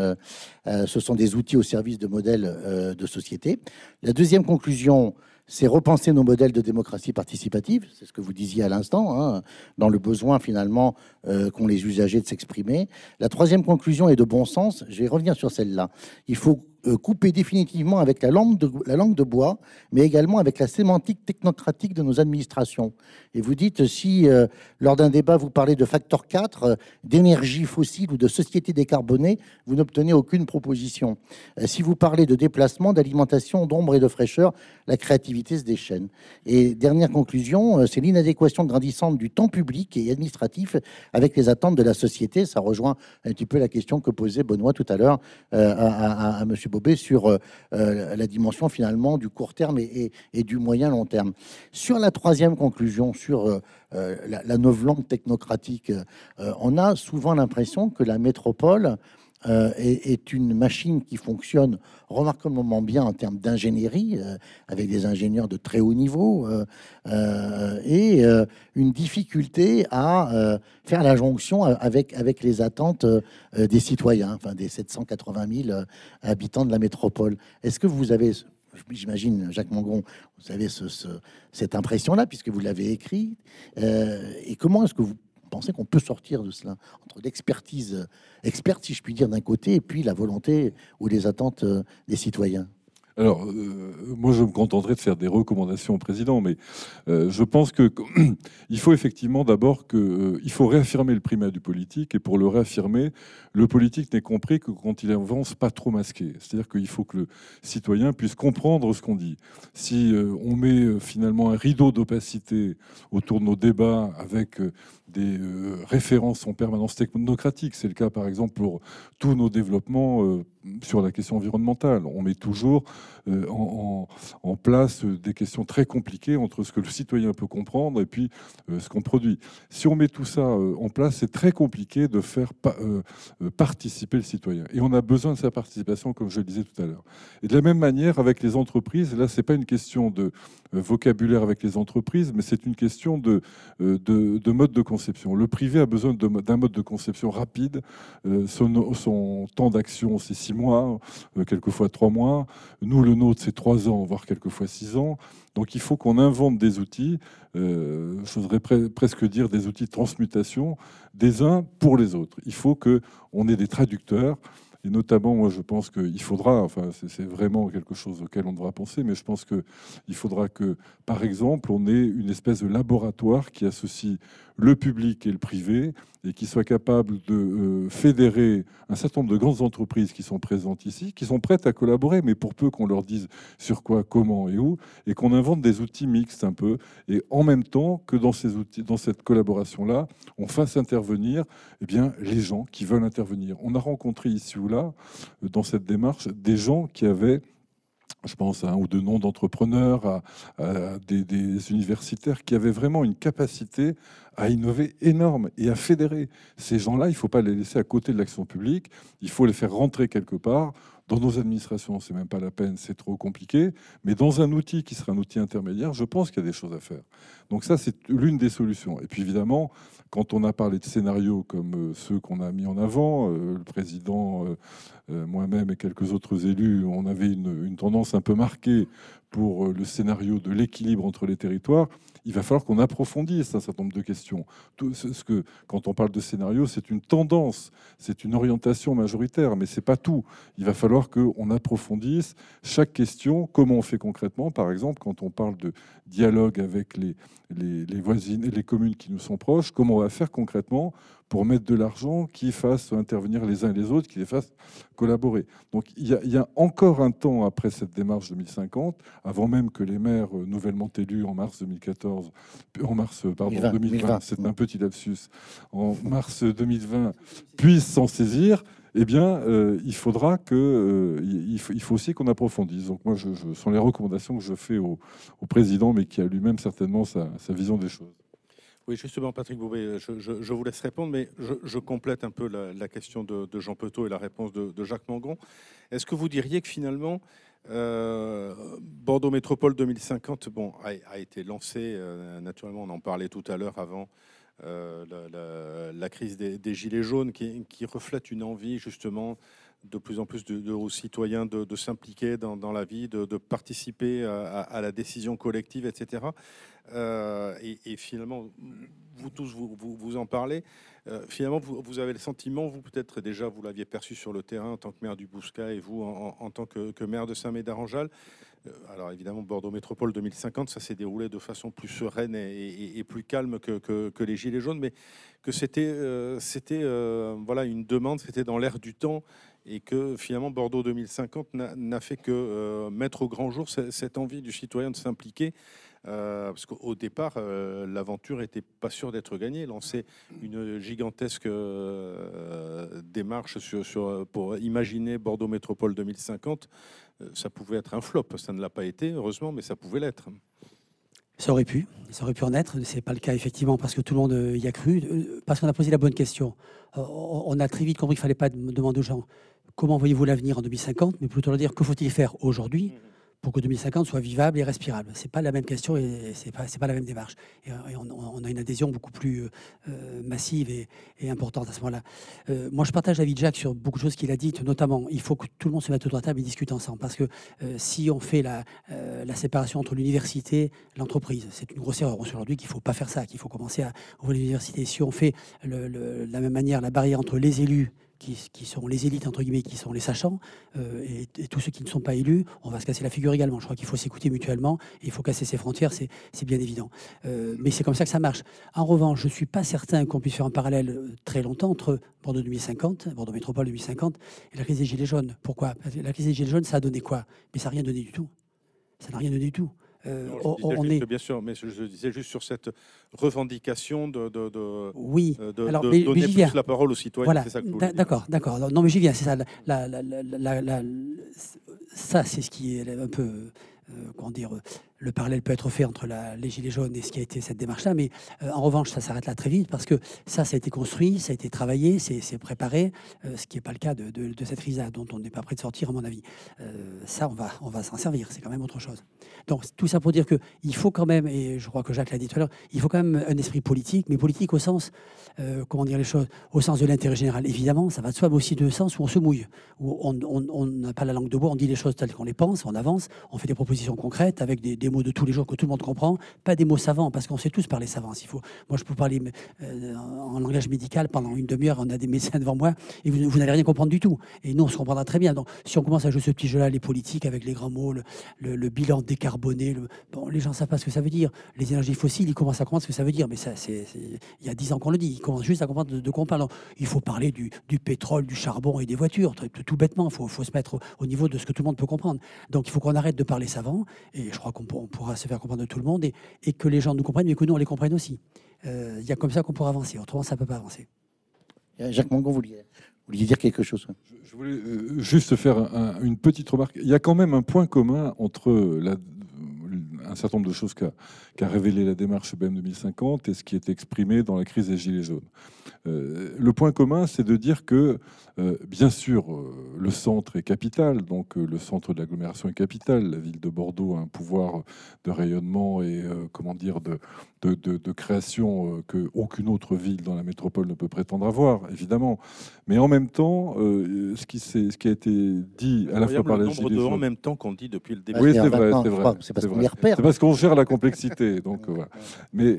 [SPEAKER 1] Ce sont des outils au service de modèles de société. La deuxième conclusion, c'est repenser nos modèles de démocratie participative. C'est ce que vous disiez à l'instant, dans le besoin finalement qu'ont les usagers de s'exprimer. La troisième conclusion est de bon sens. Je vais revenir sur celle-là. Il faut couper définitivement avec la langue de bois, mais également avec la sémantique technocratique de nos administrations. Et vous dites, si lors d'un débat, vous parlez de facteur 4, d'énergie fossile ou de société décarbonée, vous n'obtenez aucune proposition. Si vous parlez de déplacement, d'alimentation, d'ombre et de fraîcheur, la créativité se déchaîne. Et dernière conclusion, c'est l'inadéquation grandissante du temps public et administratif avec les attentes de la société. Ça rejoint un petit peu la question que posait Benoît tout à l'heure à M. Bobet sur la dimension finalement du court terme et du moyen long terme. Sur la troisième conclusion, sur la novlangue technocratique, on a souvent l'impression que la métropole est une machine qui fonctionne remarquablement bien en termes d'ingénierie, avec des ingénieurs de très haut niveau, et une difficulté à faire la jonction avec les attentes des citoyens, enfin des 780 000 habitants de la métropole. Est-ce que vous avez, j'imagine, Jacques Mangron, vous avez cette impression-là, puisque vous l'avez écrit, et comment est-ce que vous pensez qu'on peut sortir de cela, entre l'expertise experte, si je puis dire, d'un côté, et puis la volonté ou les attentes des citoyens?
[SPEAKER 5] Alors, moi, je me contenterai de faire des recommandations au président, mais je pense qu'il faut effectivement d'abord il faut réaffirmer le primat du politique, et pour le réaffirmer, le politique n'est compris que quand il avance pas trop masqué. C'est-à-dire qu'il faut que le citoyen puisse comprendre ce qu'on dit. Si on met finalement un rideau d'opacité autour de nos débats avec des références en permanence technocratiques, c'est le cas par exemple pour tous nos développements sur la question environnementale. On met toujours en place des questions très compliquées entre ce que le citoyen peut comprendre et puis ce qu'on produit. Si on met tout ça en place, c'est très compliqué de faire participer le citoyen. Et on a besoin de sa participation, comme je le disais tout à l'heure. Et de la même manière, avec les entreprises, là, ce n'est pas une question de vocabulaire avec les entreprises, mais c'est une question de mode de conception. Le privé a besoin d'un mode de conception rapide. Son temps d'action, c'est 6 mois, quelquefois 3 mois. Nous, le nôtre, c'est 3 ans, voire quelquefois 6 ans. Donc il faut qu'on invente des outils, je voudrais presque dire des outils de transmutation des uns pour les autres. Il faut qu'on ait des traducteurs. Et notamment, moi, je pense qu'il faudra, enfin, c'est vraiment quelque chose auquel on devra penser, mais je pense qu'il faudra que, par exemple, on ait une espèce de laboratoire qui associe le public et le privé et qui soit capable de fédérer un certain nombre de grandes entreprises qui sont présentes ici, qui sont prêtes à collaborer, mais pour peu qu'on leur dise sur quoi, comment et où, et qu'on invente des outils mixtes un peu, et en même temps que dans ces outils, dans cette collaboration-là, on fasse intervenir les gens qui veulent intervenir. On a rencontré ici ou là, dans cette démarche, des gens qui avaient, je pense à un ou deux noms d'entrepreneurs, à des universitaires qui avaient vraiment une capacité à innover énorme et à fédérer. Ces gens-là, il ne faut pas les laisser à côté de l'action publique, il faut les faire rentrer quelque part. Dans nos administrations, c'est même pas la peine, c'est trop compliqué. Mais dans un outil qui sera un outil intermédiaire, je pense qu'il y a des choses à faire. Donc ça, c'est l'une des solutions. Et puis évidemment, quand on a parlé de scénarios comme ceux qu'on a mis en avant, le président, moi-même et quelques autres élus, on avait une tendance un peu marquée pour le scénario de l'équilibre entre les territoires. Il va falloir qu'on approfondisse un certain nombre de questions. Quand on parle de scénario, c'est une tendance, c'est une orientation majoritaire, mais c'est pas tout. Il va falloir qu'on approfondisse chaque question, comment on fait concrètement. Par exemple, quand on parle de dialogue avec les voisines et les communes qui nous sont proches, comment on va faire concrètement pour mettre de l'argent qui fasse intervenir les uns et les autres, qui les fasse collaborer. Donc il y a encore un temps après cette démarche 2050, avant même que les maires nouvellement élus en mars 2014, en mars, pardon, 2020, c'est un petit lapsus, en mars 2020, puissent s'en saisir. Eh bien, il faudra il faut aussi qu'on approfondisse. Donc moi, ce sont les recommandations que je fais au président, mais qui a lui-même certainement sa vision des choses.
[SPEAKER 2] Oui, justement, Patrick Boubé, je vous laisse répondre, mais je complète un peu la question de Jean Petot et la réponse de Jacques Mangron. Est-ce que vous diriez que finalement, Bordeaux Métropole 2050 a été lancé, naturellement, on en parlait tout à l'heure avant la crise des Gilets jaunes, qui reflète une envie justement de plus en plus aux citoyens de s'impliquer dans la vie, de participer à la décision collective, etc. Et finalement, vous tous, vous en parlez. Finalement, vous avez le sentiment, vous peut-être déjà, vous l'aviez perçu sur le terrain en tant que maire du Bouscat et vous en tant que maire de Saint-Médard-en-Jalles. Alors évidemment, Bordeaux Métropole 2050, ça s'est déroulé de façon plus sereine et plus calme que les Gilets jaunes, mais que c'était voilà, une demande, c'était dans l'air du temps, et que finalement Bordeaux 2050 n'a fait que mettre au grand jour cette envie du citoyen de s'impliquer. Parce qu'au départ, l'aventure n'était pas sûre d'être gagnée. Lancer une gigantesque démarche pour imaginer Bordeaux Métropole 2050, ça pouvait être un flop. Ça ne l'a pas été, heureusement, mais ça pouvait l'être.
[SPEAKER 3] Ça aurait pu en être. C'est pas le cas, effectivement, parce que tout le monde y a cru, parce qu'on a posé la bonne question. On a très vite compris qu'il ne fallait pas demander aux gens comment voyez-vous l'avenir en 2050, mais plutôt leur dire que faut-il faire aujourd'hui pour que 2050 soit vivable et respirable. C'est pas la même question et c'est pas la même démarche. Et on a une adhésion beaucoup plus massive et importante à ce moment-là. Moi, je partage l'avis de Jacques sur beaucoup de choses qu'il a dites, notamment, il faut que tout le monde se mette autour de la table et discute ensemble, parce que si on fait la séparation entre l'université et l'entreprise, c'est une grosse erreur. On sait aujourd'hui qu'il ne faut pas faire ça, qu'il faut commencer à ouvrir l'université. Si on fait de la même manière la barrière entre les élus, qui sont les élites, entre guillemets, qui sont les sachants, et tous ceux qui ne sont pas élus, on va se casser la figure également. Je crois qu'il faut s'écouter mutuellement, et il faut casser ses frontières, c'est bien évident. Mais c'est comme ça que ça marche. En revanche, je ne suis pas certain qu'on puisse faire un parallèle très longtemps entre Bordeaux 2050, Bordeaux Métropole 2050, et la crise des Gilets jaunes. Pourquoi ? Parce que la crise des Gilets jaunes, ça a donné quoi ? Mais ça n'a rien donné du tout. Ça n'a rien donné du tout.
[SPEAKER 2] Non, je disais juste, bien sûr, mais je disais juste sur cette revendication
[SPEAKER 3] Oui. Alors,
[SPEAKER 2] de
[SPEAKER 3] mais
[SPEAKER 2] donner
[SPEAKER 3] j'y viens.
[SPEAKER 2] plus la parole aux citoyens.
[SPEAKER 3] Voilà,
[SPEAKER 2] C'est ça que je voulais dire.
[SPEAKER 3] d'accord. Non, mais j'y viens, c'est ça. Ça, c'est ce qui est un peu, comment dire, le parallèle peut être fait entre les Gilets jaunes et ce qui a été cette démarche-là. Mais en revanche, ça s'arrête là très vite parce que ça a été construit, ça a été travaillé, c'est préparé, ce qui n'est pas le cas de cette crise-là, dont on n'est pas prêt de sortir, à mon avis. Ça, on va s'en servir, c'est quand même autre chose. Donc, tout ça pour dire qu'il faut quand même, et je crois que Jacques l'a dit tout à l'heure, il faut quand même un esprit politique, mais politique au sens, comment dire les choses, au sens de l'intérêt général. Évidemment, ça va de soi, mais aussi de sens où on se mouille, où on n'a pas la langue de bois, on dit les choses telles qu'on les pense, on avance, on fait des propositions concrètes avec des mots de tous les jours que tout le monde comprend, pas des mots savants, parce qu'on sait tous parler savant. Moi, je peux parler en langage médical pendant une demi-heure, on a des médecins devant moi, et vous n'allez rien comprendre du tout. Et nous, on se comprendra très bien. Donc, si on commence à jouer ce petit jeu-là, les politiques, avec les grands mots, le bilan décarboné, bon, les gens ne savent pas ce que ça veut dire. Les énergies fossiles, ils commencent à comprendre ce que ça veut dire, mais ça, il y a 10 ans qu'on le dit. Ils commencent juste à comprendre de quoi on parle. Donc, il faut parler du pétrole, du charbon et des voitures, tout bêtement. Il faut se mettre au niveau de ce que tout le monde peut comprendre. Donc, il faut qu'on arrête de parler savant, et je crois qu'on pourra se faire comprendre de tout le monde, et que les gens nous comprennent, mais que nous, on les comprenne aussi. Il y a comme ça qu'on pourra avancer. Autrement, ça ne peut pas avancer.
[SPEAKER 1] Jacques Mangon, vous vouliez dire quelque chose?
[SPEAKER 5] Je voulais juste faire une petite remarque. Il y a quand même un point commun entre un certain nombre de choses qu'a révélé la démarche BEM 2050 et ce qui est exprimé dans la crise des Gilets jaunes. Le point commun, c'est de dire que, bien sûr, le centre est capital, donc le centre de l'agglomération est capital. La ville de Bordeaux a un pouvoir de rayonnement et, comment dire, de création qu'aucune autre ville dans la métropole ne peut prétendre avoir, évidemment. Mais en même temps, ce qui a été dit à la fois par les Gilets jaunes...
[SPEAKER 2] en même temps qu'on dit depuis le début.
[SPEAKER 5] Oui, c'est vrai.
[SPEAKER 1] C'est parce qu'on y repère.
[SPEAKER 5] C'est parce qu'on gère la complexité. Donc, voilà. Mais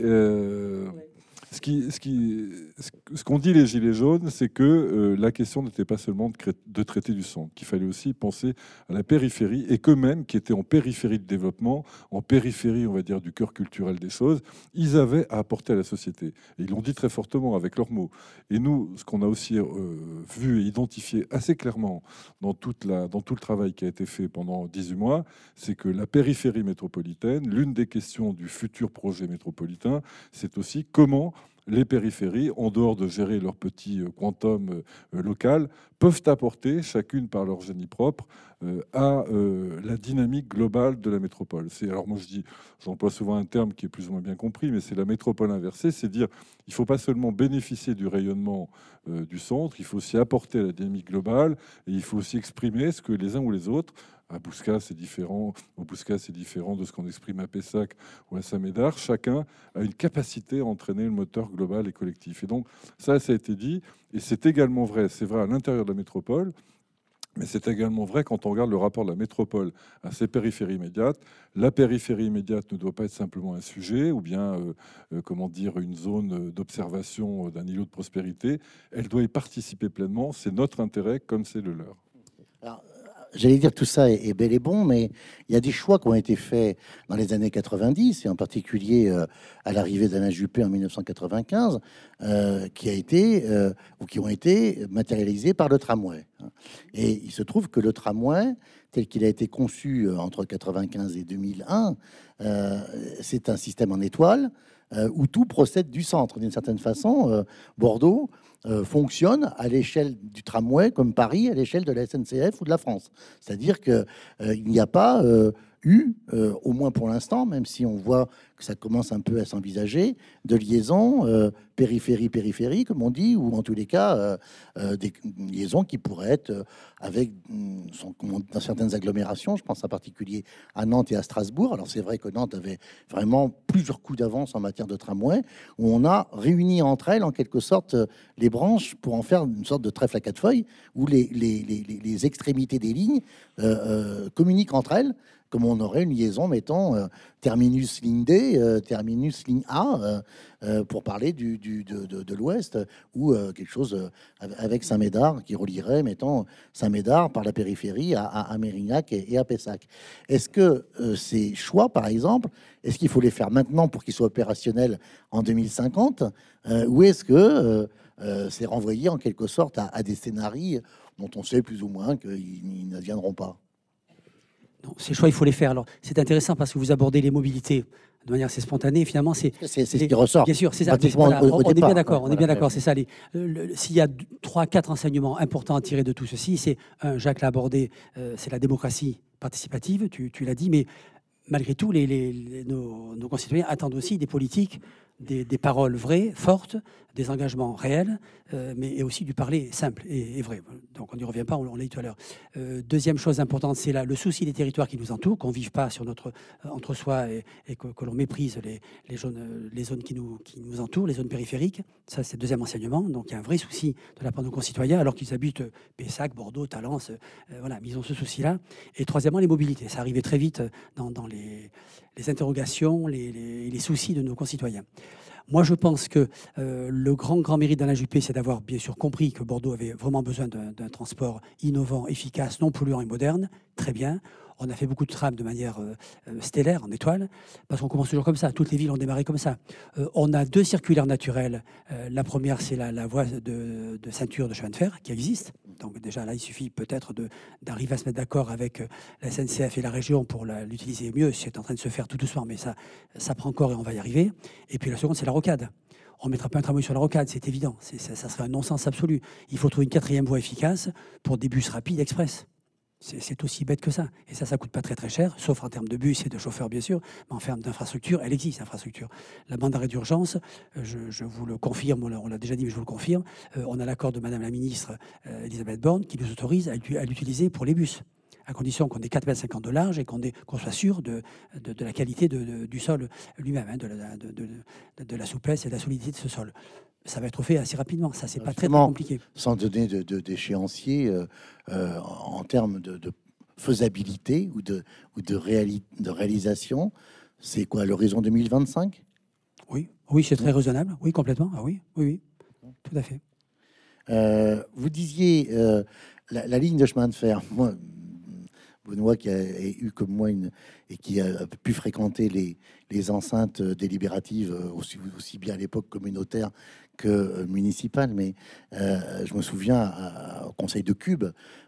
[SPEAKER 5] ce qu'ont dit les Gilets jaunes, c'est que la question n'était pas seulement de traiter du centre, qu'il fallait aussi penser à la périphérie, et qu'eux-mêmes, qui étaient en périphérie de développement, en périphérie, on va dire, du cœur culturel des choses, ils avaient à apporter à la société. Et ils l'ont dit très fortement avec leurs mots. Et nous, ce qu'on a aussi vu et identifié assez clairement dans tout le travail qui a été fait pendant 18 mois, c'est que la périphérie métropolitaine, l'une des questions du futur projet métropolitain, c'est aussi comment les périphéries, en dehors de gérer leur petit quantum local, peuvent apporter, chacune par leur génie propre, à la dynamique globale de la métropole. Alors moi j'emploie souvent un terme qui est plus ou moins bien compris, mais c'est la métropole inversée, c'est dire il ne faut pas seulement bénéficier du rayonnement du centre, il faut aussi apporter à la dynamique globale, et il faut aussi exprimer ce que les uns ou les autres, à Bouscat, c'est différent. Au Bouscat, c'est différent de ce qu'on exprime à Pessac ou à Saint-Médard. Chacun a une capacité à entraîner le moteur global et collectif. Et donc, ça a été dit. Et c'est également vrai. C'est vrai à l'intérieur de la métropole. Mais c'est également vrai quand on regarde le rapport de la métropole à ses périphéries immédiates. La périphérie immédiate ne doit pas être simplement un sujet ou bien, comment dire, une zone d'observation d'un îlot de prospérité. Elle doit y participer pleinement. C'est notre intérêt comme c'est le leur.
[SPEAKER 1] Alors, j'allais dire tout ça est bel et bon, mais il y a des choix qui ont été faits dans les années 90, et en particulier à l'arrivée d'Alain Juppé en 1995, qui ont été matérialisés par le tramway. Et il se trouve que le tramway, tel qu'il a été conçu entre 95 et 2001, c'est un système en étoile où tout procède du centre. D'une certaine façon, Bordeaux fonctionne à l'échelle du tramway comme Paris à l'échelle de la SNCF ou de la France. C'est-à-dire qu'il n'y a pas au moins pour l'instant, même si on voit que ça commence un peu à s'envisager, de liaison périphérie-périphérie, comme on dit, ou en tous les cas, des liaisons qui pourraient être avec, dans certaines agglomérations, je pense en particulier à Nantes et à Strasbourg. Alors c'est vrai que Nantes avait vraiment plusieurs coups d'avance en matière de tramway, où on a réuni entre elles, en quelque sorte, les branches pour en faire une sorte de trèfle à quatre feuilles, où les extrémités des lignes communiquent entre elles, comme on aurait une liaison, mettons, terminus ligne D, terminus ligne A, pour parler de l'Ouest, ou quelque chose avec Saint-Médard, qui relierait, mettons, Saint-Médard par la périphérie à Mérignac et à Pessac. Est-ce que ces choix, par exemple, est-ce qu'il faut les faire maintenant pour qu'ils soient opérationnels en 2050, ou est-ce que c'est renvoyé en quelque sorte à des scénarios dont on sait plus ou moins qu'ils n'adviendront pas?
[SPEAKER 3] Non, ces choix, il faut les faire. Alors, c'est intéressant parce que vous abordez les mobilités de manière assez spontanée. Finalement, c'est
[SPEAKER 1] ce qui ressort.
[SPEAKER 3] Bien sûr, c'est ça.
[SPEAKER 1] Pratiquement
[SPEAKER 3] Voilà,
[SPEAKER 1] au
[SPEAKER 3] on est bien
[SPEAKER 1] départ.
[SPEAKER 3] d'accord. On est bien
[SPEAKER 1] Voilà.
[SPEAKER 3] d'accord. C'est ça. S'il y a 3-4 enseignements importants à tirer de tout ceci, c'est un, Jacques l'a abordé, c'est la démocratie participative. Tu l'as dit, mais malgré tout, nos concitoyens attendent aussi des politiques, des paroles vraies, fortes, des engagements réels, mais aussi du parler simple et vrai. Donc on n'y revient pas, on l'a dit tout à l'heure. Deuxième chose importante, c'est le souci des territoires qui nous entourent, qu'on ne vive pas sur notre entre soi et que l'on méprise les zones qui nous entourent, les zones périphériques. Ça, c'est le deuxième enseignement. Donc il y a un vrai souci de la part de nos concitoyens, alors qu'ils habitent Pessac, Bordeaux, Talence, voilà, mais ils ont ce souci-là. Et troisièmement, les mobilités. Ça arrivait très vite dans les interrogations, les soucis de nos concitoyens. Moi, je pense que le grand mérite d'Alain Juppé, c'est d'avoir bien sûr compris que Bordeaux avait vraiment besoin d'un transport innovant, efficace, non polluant et moderne. Très bien. On a fait beaucoup de trams de manière stellaire, en étoile, parce qu'on commence toujours comme ça. Toutes les villes ont démarré comme ça. On a 2 circulaires naturels. La première, c'est la voie de ceinture de chemin de fer qui existe. Donc déjà, là, il suffit peut-être d'arriver à se mettre d'accord avec la SNCF et la région pour l'utiliser mieux. C'est en train de se faire tout doucement, mais ça prend encore et on va y arriver. Et puis la seconde, c'est la rocade. On ne mettra pas un tramway sur la rocade, c'est évident. Ça serait un non-sens absolu. Il faut trouver une 4e voie efficace pour des bus rapides express. C'est aussi bête que ça. Et ça coûte pas très très cher, sauf en termes de bus et de chauffeurs, bien sûr. Mais en termes d'infrastructure, elle existe, l'infrastructure. La bande d'arrêt d'urgence, je vous le confirme, on l'a déjà dit, mais je vous le confirme, on a l'accord de Madame la ministre Elisabeth Borne qui nous autorise à l'utiliser pour les bus, à condition qu'on ait 4,50 m de large et qu'on soit sûr de la qualité du sol lui-même, hein, de la souplesse et de la solidité de ce sol. Ça va être fait assez rapidement. Ça, c'est pas très compliqué.
[SPEAKER 1] Sans donner d'échéancier en termes de faisabilité ou de réalisation, c'est quoi, l'horizon 2025?
[SPEAKER 3] Oui, c'est très raisonnable. Oui, complètement. Ah oui, tout à fait.
[SPEAKER 1] Vous disiez la ligne de chemin de fer. Moi, Benoît, qui a eu comme moi et qui a pu fréquenter les enceintes délibératives aussi bien à l'époque communautaire que municipale, mais je me souviens au Conseil de Cube,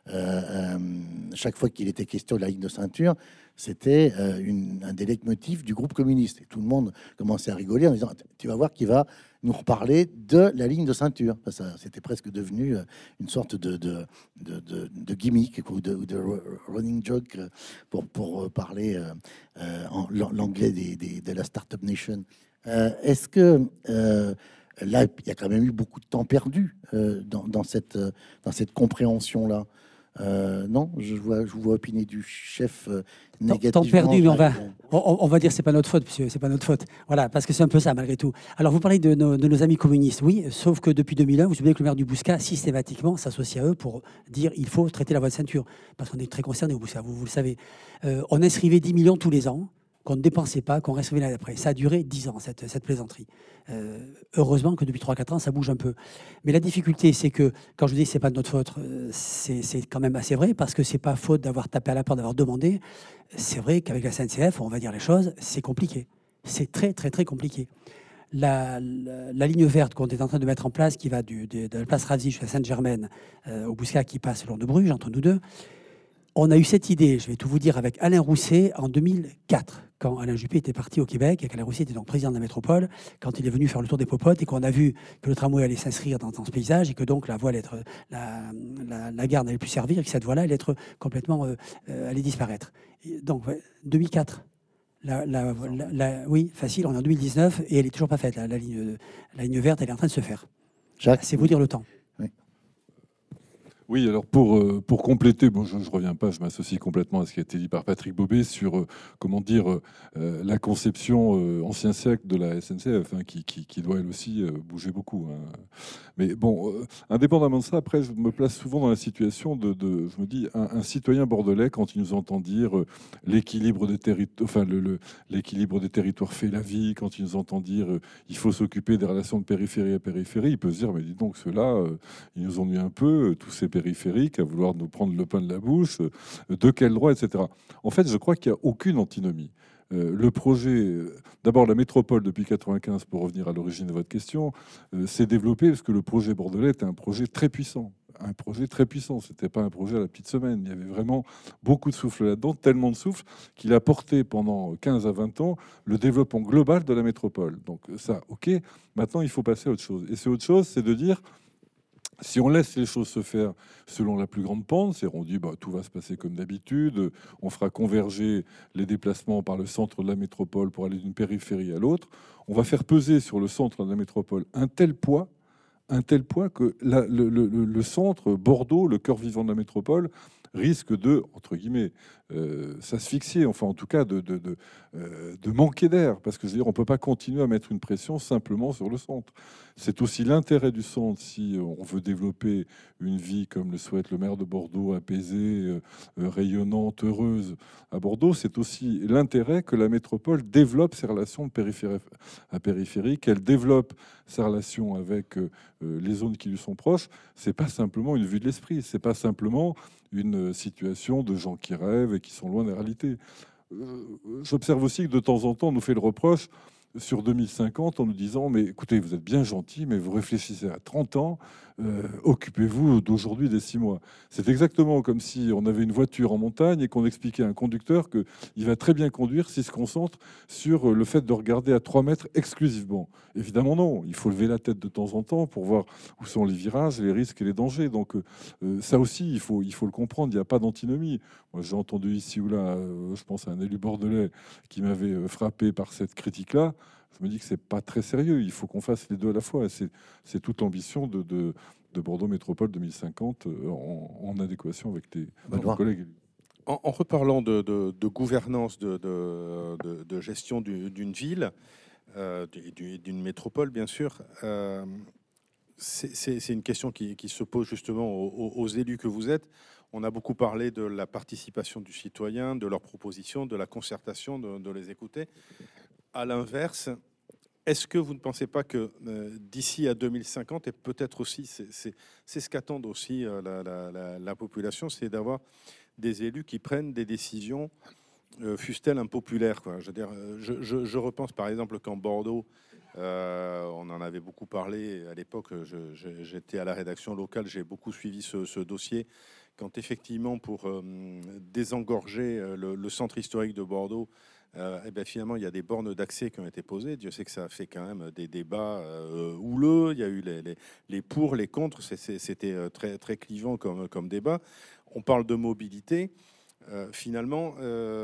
[SPEAKER 1] chaque fois qu'il était question de la ligne de ceinture, c'était un des leitmotifs du groupe communiste. Et tout le monde commençait à rigoler en disant « Tu vas voir qu'il va nous reparler de la ligne de ceinture ». C'était presque devenu une sorte de gimmick ou de running joke pour parler en l'anglais de la Startup Nation. Est-ce que là, il y a quand même eu beaucoup de temps perdu dans cette compréhension-là? Non, je vous vois opiner du chef négativement.
[SPEAKER 3] Temps perdu, mais on va dire que c'est pas notre faute, monsieur, c'est pas notre faute. Voilà, parce que c'est un peu ça malgré tout. Alors vous parlez de nos amis communistes, oui, sauf que depuis 2001, vous oubliez que le maire du Bouscat systématiquement s'associe à eux pour dire il faut traiter la voie de ceinture, parce qu'on est très concerné au Bouscat, vous le savez. On inscrivait 10 millions tous les ans, qu'on ne dépensait pas, qu'on inscrivait l'année après. Ça a duré 10 ans, cette plaisanterie. Heureusement que depuis 3-4 ans, ça bouge un peu. Mais la difficulté, c'est que, quand je dis que ce n'est pas de notre faute, c'est quand même assez vrai, parce que ce n'est pas faute d'avoir tapé à la porte, d'avoir demandé. C'est vrai qu'avec la SNCF, on va dire les choses, c'est compliqué. C'est très, très, très compliqué. La ligne verte qu'on est en train de mettre en place, qui va de la place Ravzy jusqu'à Sainte-Germaine, au Bouscat, qui passe le long de Bruges, entre nous deux, on a eu cette idée, je vais tout vous dire, avec Alain Rousset en 2004, quand Alain Juppé était parti au Québec et qu'Alain Rousset était donc président de la métropole, quand il est venu faire le tour des popotes et qu'on a vu que le tramway allait s'inscrire dans ce paysage et que donc la voie allait être, la gare n'allait plus servir et que cette voie-là allait être complètement, allait disparaître. Et donc, 2004. Oui, facile, on est en 2019 et elle n'est toujours pas faite. La ligne verte, elle est en train de se faire.
[SPEAKER 1] Jacques,
[SPEAKER 3] c'est vous dire le temps.
[SPEAKER 5] Oui, alors pour compléter, bon, je ne reviens pas, je m'associe complètement à ce qui a été dit par Patrick Bobet sur, comment dire, la conception ancien siècle de la SNCF, hein, qui doit elle aussi bouger beaucoup. Hein. Mais bon, indépendamment de ça, après, je me place souvent dans la situation je me dis, un citoyen bordelais, quand il nous entend dire l'équilibre des territoires, enfin l'équilibre des territoires fait la vie, quand il nous entend dire il faut s'occuper des relations de périphérie à périphérie, il peut se dire, mais dis donc, ceux-là, ils nous ennuient un peu, tous ces périphériques, à vouloir nous prendre le pain de la bouche, de quel droit, etc. En fait, je crois qu'il n'y a aucune antinomie. Le projet, d'abord la métropole depuis 1995, pour revenir à l'origine de votre question, s'est développé parce que le projet bordelais était un projet très puissant. un projet très puissant. Ce n'était pas un projet à la petite semaine. Il y avait vraiment beaucoup de souffle là-dedans, tellement de souffle qu'il a porté pendant 15 à 20 ans le développement global de la métropole. Donc ça, OK, maintenant il faut passer à autre chose. Et c'est autre chose, c'est de dire, si on laisse les choses se faire selon la plus grande pente, c'est-à-dire on dit tout va se passer comme d'habitude, on fera converger les déplacements par le centre de la métropole pour aller d'une périphérie à l'autre, on va faire peser sur le centre de la métropole un tel poids que le centre, Bordeaux, le cœur vivant de la métropole, risque de, entre guillemets, s'asphyxier, enfin en tout cas de manquer d'air, parce que on ne peut pas continuer à mettre une pression simplement sur le centre. C'est aussi l'intérêt du centre, si on veut développer une vie comme le souhaite le maire de Bordeaux, apaisée, rayonnante, heureuse à Bordeaux, c'est aussi l'intérêt que la métropole développe ses relations de périphérie à périphérie, qu'elle développe sa relation avec les zones qui lui sont proches. C'est pas simplement une vue de l'esprit, c'est pas simplement une situation de gens qui rêvent et qui sont loin des réalités. J'observe aussi que de temps en temps, on nous fait le reproche sur 2050 en nous disant « mais écoutez, vous êtes bien gentil, mais vous réfléchissez à 30 ans, occupez-vous d'aujourd'hui des 6 mois ». C'est exactement comme si on avait une voiture en montagne et qu'on expliquait à un conducteur qu'il va très bien conduire s'il se concentre sur le fait de regarder à 3 mètres exclusivement. Évidemment non, il faut lever la tête de temps en temps pour voir où sont les virages, les risques et les dangers. Donc ça aussi, il faut le comprendre, il n'y a pas d'antinomie. Moi j'ai entendu ici ou là, je pense à un élu bordelais qui m'avait frappé par cette critique-là. Je me dis que c'est pas très sérieux. Il faut qu'on fasse les deux à la fois. C'est toute l'ambition de Bordeaux Métropole 2050 en adéquation avec nos collègues.
[SPEAKER 2] En reparlant de gouvernance, de gestion d'une ville, d'une métropole, bien sûr, c'est une question qui se pose justement aux élus que vous êtes. On a beaucoup parlé de la participation du citoyen, de leurs propositions, de la concertation, de les écouter. À l'inverse, est-ce que vous ne pensez pas que d'ici à 2050, et peut-être aussi, c'est ce qu'attendent aussi la population, c'est d'avoir des élus qui prennent des décisions, fussent-elles impopulaires, quoi. Je veux dire, je repense par exemple qu'en Bordeaux, on en avait beaucoup parlé à l'époque, j'étais à la rédaction locale, j'ai beaucoup suivi ce dossier, quand effectivement pour désengorger le centre historique de Bordeaux, et bien finalement, il y a des bornes d'accès qui ont été posées. Dieu sait que ça a fait quand même des débats houleux. Il y a eu les pour, les contre. C'était très, très clivant comme débat. On parle de mobilité. Finalement,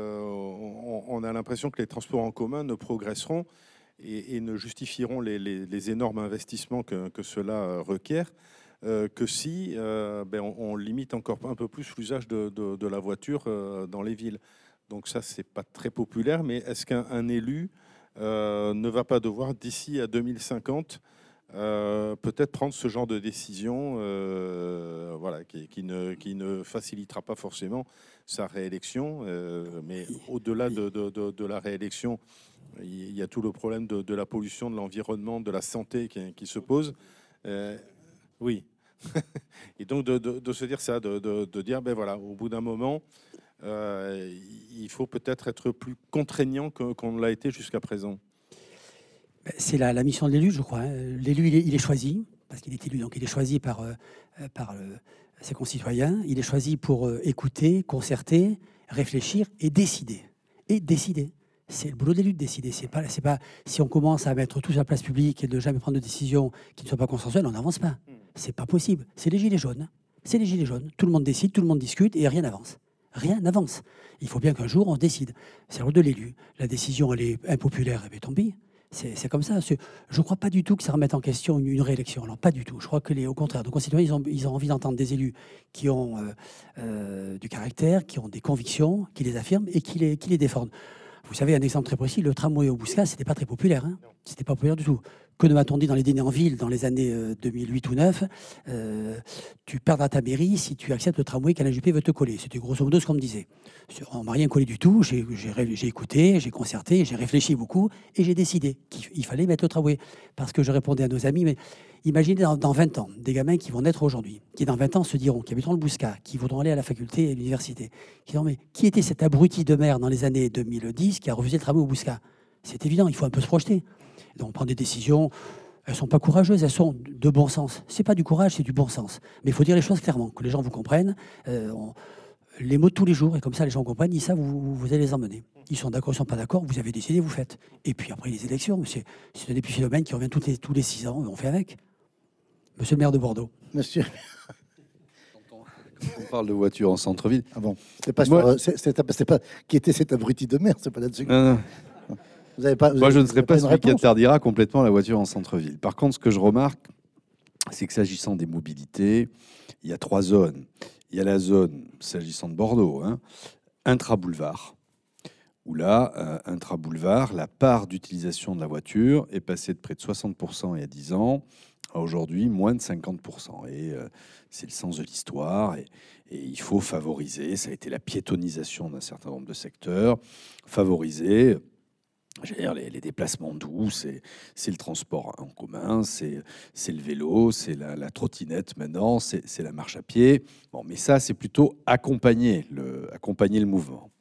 [SPEAKER 2] on a l'impression que les transports en commun ne progresseront et ne justifieront les énormes investissements que cela requiert que si on limite encore un peu plus l'usage de la voiture dans les villes. Donc ça, c'est pas très populaire, mais est-ce qu'un élu ne va pas devoir, d'ici à 2050, peut-être prendre ce genre de décision voilà, qui ne facilitera pas forcément sa réélection, mais au-delà de la réélection, il y a tout le problème de la pollution, de l'environnement, de la santé qui se pose. Oui. Et donc de se dire ça, de dire, ben voilà, au bout d'un moment, il faut peut-être être plus contraignant qu'on l'a été jusqu'à présent.
[SPEAKER 3] C'est la mission de l'élu, je crois. L'élu, il est choisi, parce qu'il est élu, donc il est choisi par ses concitoyens. Il est choisi pour écouter, concerter, réfléchir et décider. Et décider. C'est le boulot de l'élu de décider. C'est pas, si on commence à mettre tout sur la place publique et de jamais prendre de décision qui ne soit pas consensuelle, on n'avance pas. C'est pas possible. C'est les gilets jaunes. C'est les gilets jaunes. Tout le monde décide, tout le monde discute et rien n'avance. Rien n'avance. Il faut bien qu'un jour on se décide. C'est le rôle de l'élu. La décision, elle est impopulaire, et tant pis. C'est comme ça. Je ne crois pas du tout que ça remette en question une réélection. Alors, pas du tout. Je crois que, au contraire, nos concitoyens, ils ont envie d'entendre des élus qui ont du caractère, qui ont des convictions, qui les affirment et qui les défendent. Vous savez, un exemple très précis, le tramway au Bouscat, c'était pas très populaire. Hein. C'était pas populaire du tout. Que ne m'a-t-on dit dans les dîners en ville dans les années 2008 ou 2009 tu perdras ta mairie si tu acceptes le tramway qu'Alain Juppé veut te coller. C'était grosso modo ce qu'on me disait. On m'a rien collé du tout. J'ai écouté, j'ai concerté, j'ai réfléchi beaucoup et j'ai décidé qu'il fallait mettre le tramway. Parce que je répondais à nos amis, mais imaginez dans 20 ans, des gamins qui vont naître aujourd'hui, qui dans 20 ans se diront, qui habiteront le Bouscat, qui voudront aller à la faculté et à l'université, qui diront, mais qui était cet abruti de maire dans les années 2010 qui a refusé le tramway au Bouscat? C'est évident, il faut un peu se projeter. Donc on prend des décisions, Elles ne sont pas courageuses, elles sont de bon sens. Ce n'est pas du courage, c'est du bon sens. Mais il faut dire les choses clairement, que les gens vous comprennent. Les mots de tous les jours, et comme ça les gens comprennent, ils savent où vous allez les emmener. Ils sont d'accord, ils ne sont pas d'accord, vous avez décidé, vous faites. Et puis après les élections, c'est un épiphénomène qui revient tous les 6 ans, on fait avec. Monsieur le maire de Bordeaux.
[SPEAKER 1] Monsieur.
[SPEAKER 4] Quand on parle de voitures en centre-ville...
[SPEAKER 1] Ah bon, c'est pas,
[SPEAKER 4] Moi-
[SPEAKER 1] c'est pas qui était cet abruti de maire, c'est pas là-dessus.
[SPEAKER 4] Non, non.
[SPEAKER 1] Vous avez pas, vous
[SPEAKER 4] Moi,
[SPEAKER 1] avez-
[SPEAKER 4] je ne
[SPEAKER 1] vous
[SPEAKER 4] serai
[SPEAKER 1] avez
[SPEAKER 4] pas
[SPEAKER 1] une
[SPEAKER 4] celui qui
[SPEAKER 1] réponse.
[SPEAKER 4] interdira complètement la voiture en centre-ville. Par contre, ce que je remarque, c'est que s'agissant des mobilités, il y a 3 zones. Il y a la zone, s'agissant de Bordeaux, intra-boulevard, où là, intra-boulevard, la part d'utilisation de la voiture est passée de près de 60% il y a 10 ans à aujourd'hui moins de 50%. Et c'est le sens de l'histoire. Et il faut favoriser, ça a été la piétonisation d'un certain nombre de secteurs, favoriser les déplacements doux, c'est le transport en commun, c'est le vélo, c'est la trottinette maintenant, c'est la marche à pied. Bon, mais ça, c'est plutôt accompagner le mouvement.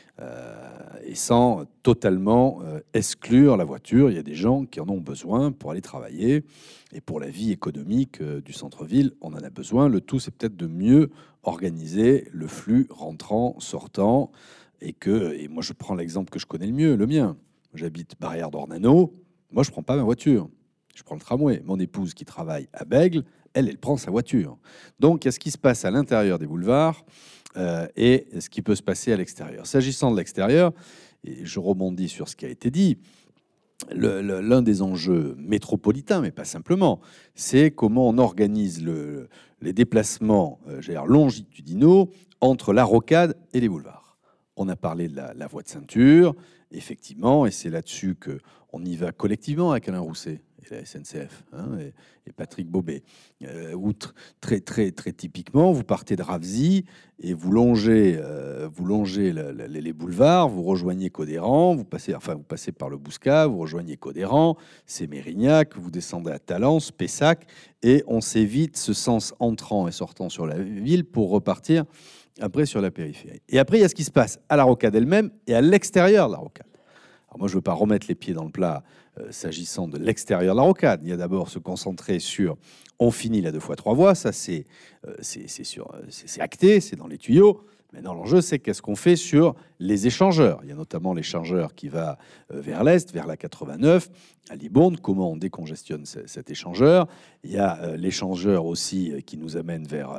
[SPEAKER 4] Et sans totalement exclure la voiture. Il y a des gens qui en ont besoin pour aller travailler. Et pour la vie économique du centre-ville, on en a besoin. Le tout, c'est peut-être de mieux organiser le flux rentrant, sortant. Et moi, je prends l'exemple que je connais le mieux, le mien. J'habite Barrière d'Ornano. Moi, je ne prends pas ma voiture. Je prends le tramway. Mon épouse qui travaille à Bègles, elle prend sa voiture. Donc, il y a ce qui se passe à l'intérieur des boulevards et ce qui peut se passer à l'extérieur. S'agissant de l'extérieur, et je rebondis sur ce qui a été dit, l'un des enjeux métropolitains, mais pas simplement, c'est comment on organise les déplacements longitudinaux entre la rocade et les boulevards. On a parlé de la voie de ceinture, effectivement, et c'est là-dessus qu'on y va collectivement avec Alain Rousset et la SNCF et Patrick Bobet. Très typiquement, vous partez de Ravzy et vous longez les boulevards, vous rejoignez Codéran, vous passez par le Bouscat, vous rejoignez Codéran, c'est Mérignac, vous descendez à Talence, Pessac, et on s'évite ce sens entrant et sortant sur la ville pour repartir après sur la périphérie. Et après, il y a ce qui se passe à la rocade elle-même et à l'extérieur de la rocade. Alors moi, je ne veux pas remettre les pieds dans le plat s'agissant de l'extérieur de la rocade. Il y a d'abord se concentrer sur on finit la 2 fois 3 voies, ça c'est acté, c'est dans les tuyaux. Maintenant, l'enjeu, c'est qu'est-ce qu'on fait sur les échangeurs. Il y a notamment l'échangeur qui va vers l'est, vers la 89, à Libourne. Comment on décongestionne cet échangeur. Il y a l'échangeur aussi qui nous amène vers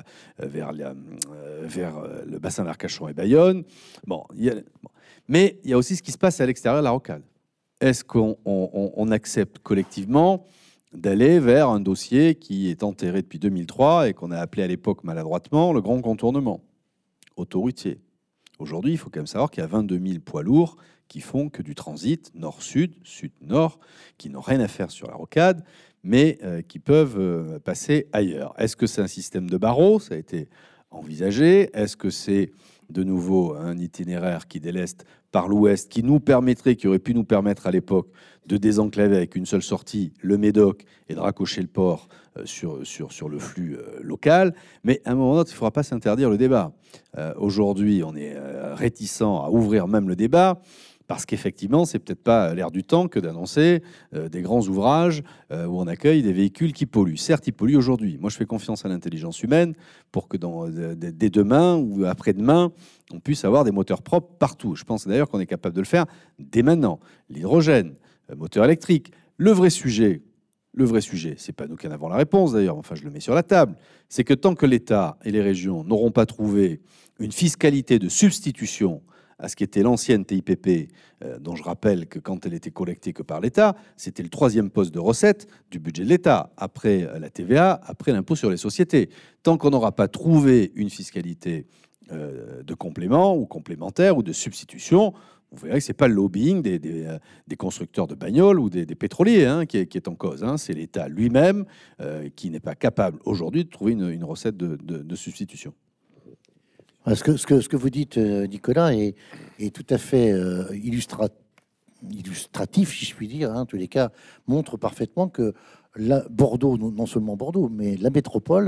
[SPEAKER 4] le bassin d'Arcachon et Bayonne. Mais il y a aussi ce qui se passe à l'extérieur de la rocade. Est-ce qu'on accepte collectivement d'aller vers un dossier qui est enterré depuis 2003 et qu'on a appelé à l'époque maladroitement le grand contournement autoroutier? Aujourd'hui, il faut quand même savoir qu'il y a 22 000 poids lourds qui font que du transit nord-sud, sud-nord, qui n'ont rien à faire sur la rocade, mais qui peuvent passer ailleurs. Est-ce que c'est un système de barreaux? Ça a été envisagé. Est-ce que c'est de nouveau un itinéraire qui déleste par l'ouest, qui aurait pu nous permettre à l'époque de désenclaver avec une seule sortie le Médoc et de raccrocher le port sur le flux local. Mais à un moment donné, il ne faudra pas s'interdire le débat. Aujourd'hui, on est réticent à ouvrir même le débat, parce qu'effectivement, c'est peut-être pas l'air du temps que d'annoncer des grands ouvrages où on accueille des véhicules qui polluent. Certes, ils polluent aujourd'hui. Moi, je fais confiance à l'intelligence humaine pour que dès demain ou après-demain, on puisse avoir des moteurs propres partout. Je pense d'ailleurs qu'on est capable de le faire dès maintenant. L'hydrogène, moteur électrique. Le vrai sujet, c'est pas nous qui en avons la réponse d'ailleurs, enfin je le mets sur la table, c'est que tant que l'État et les régions n'auront pas trouvé une fiscalité de substitution à ce qui était l'ancienne TIPP, dont je rappelle que quand elle était collectée que par l'État, c'était le 3e poste de recette du budget de l'État, après la TVA, après l'impôt sur les sociétés. Tant qu'on n'aura pas trouvé une fiscalité de complément ou complémentaire ou de substitution, vous verrez que ce n'est pas le lobbying des constructeurs de bagnoles ou des pétroliers qui est en cause. C'est l'État lui-même qui n'est pas capable aujourd'hui de trouver une recette de substitution.
[SPEAKER 1] Ce que vous dites, Nicolas, est tout à fait illustratif, si je puis dire. En tous les cas, montre parfaitement que Bordeaux, non seulement Bordeaux, mais la métropole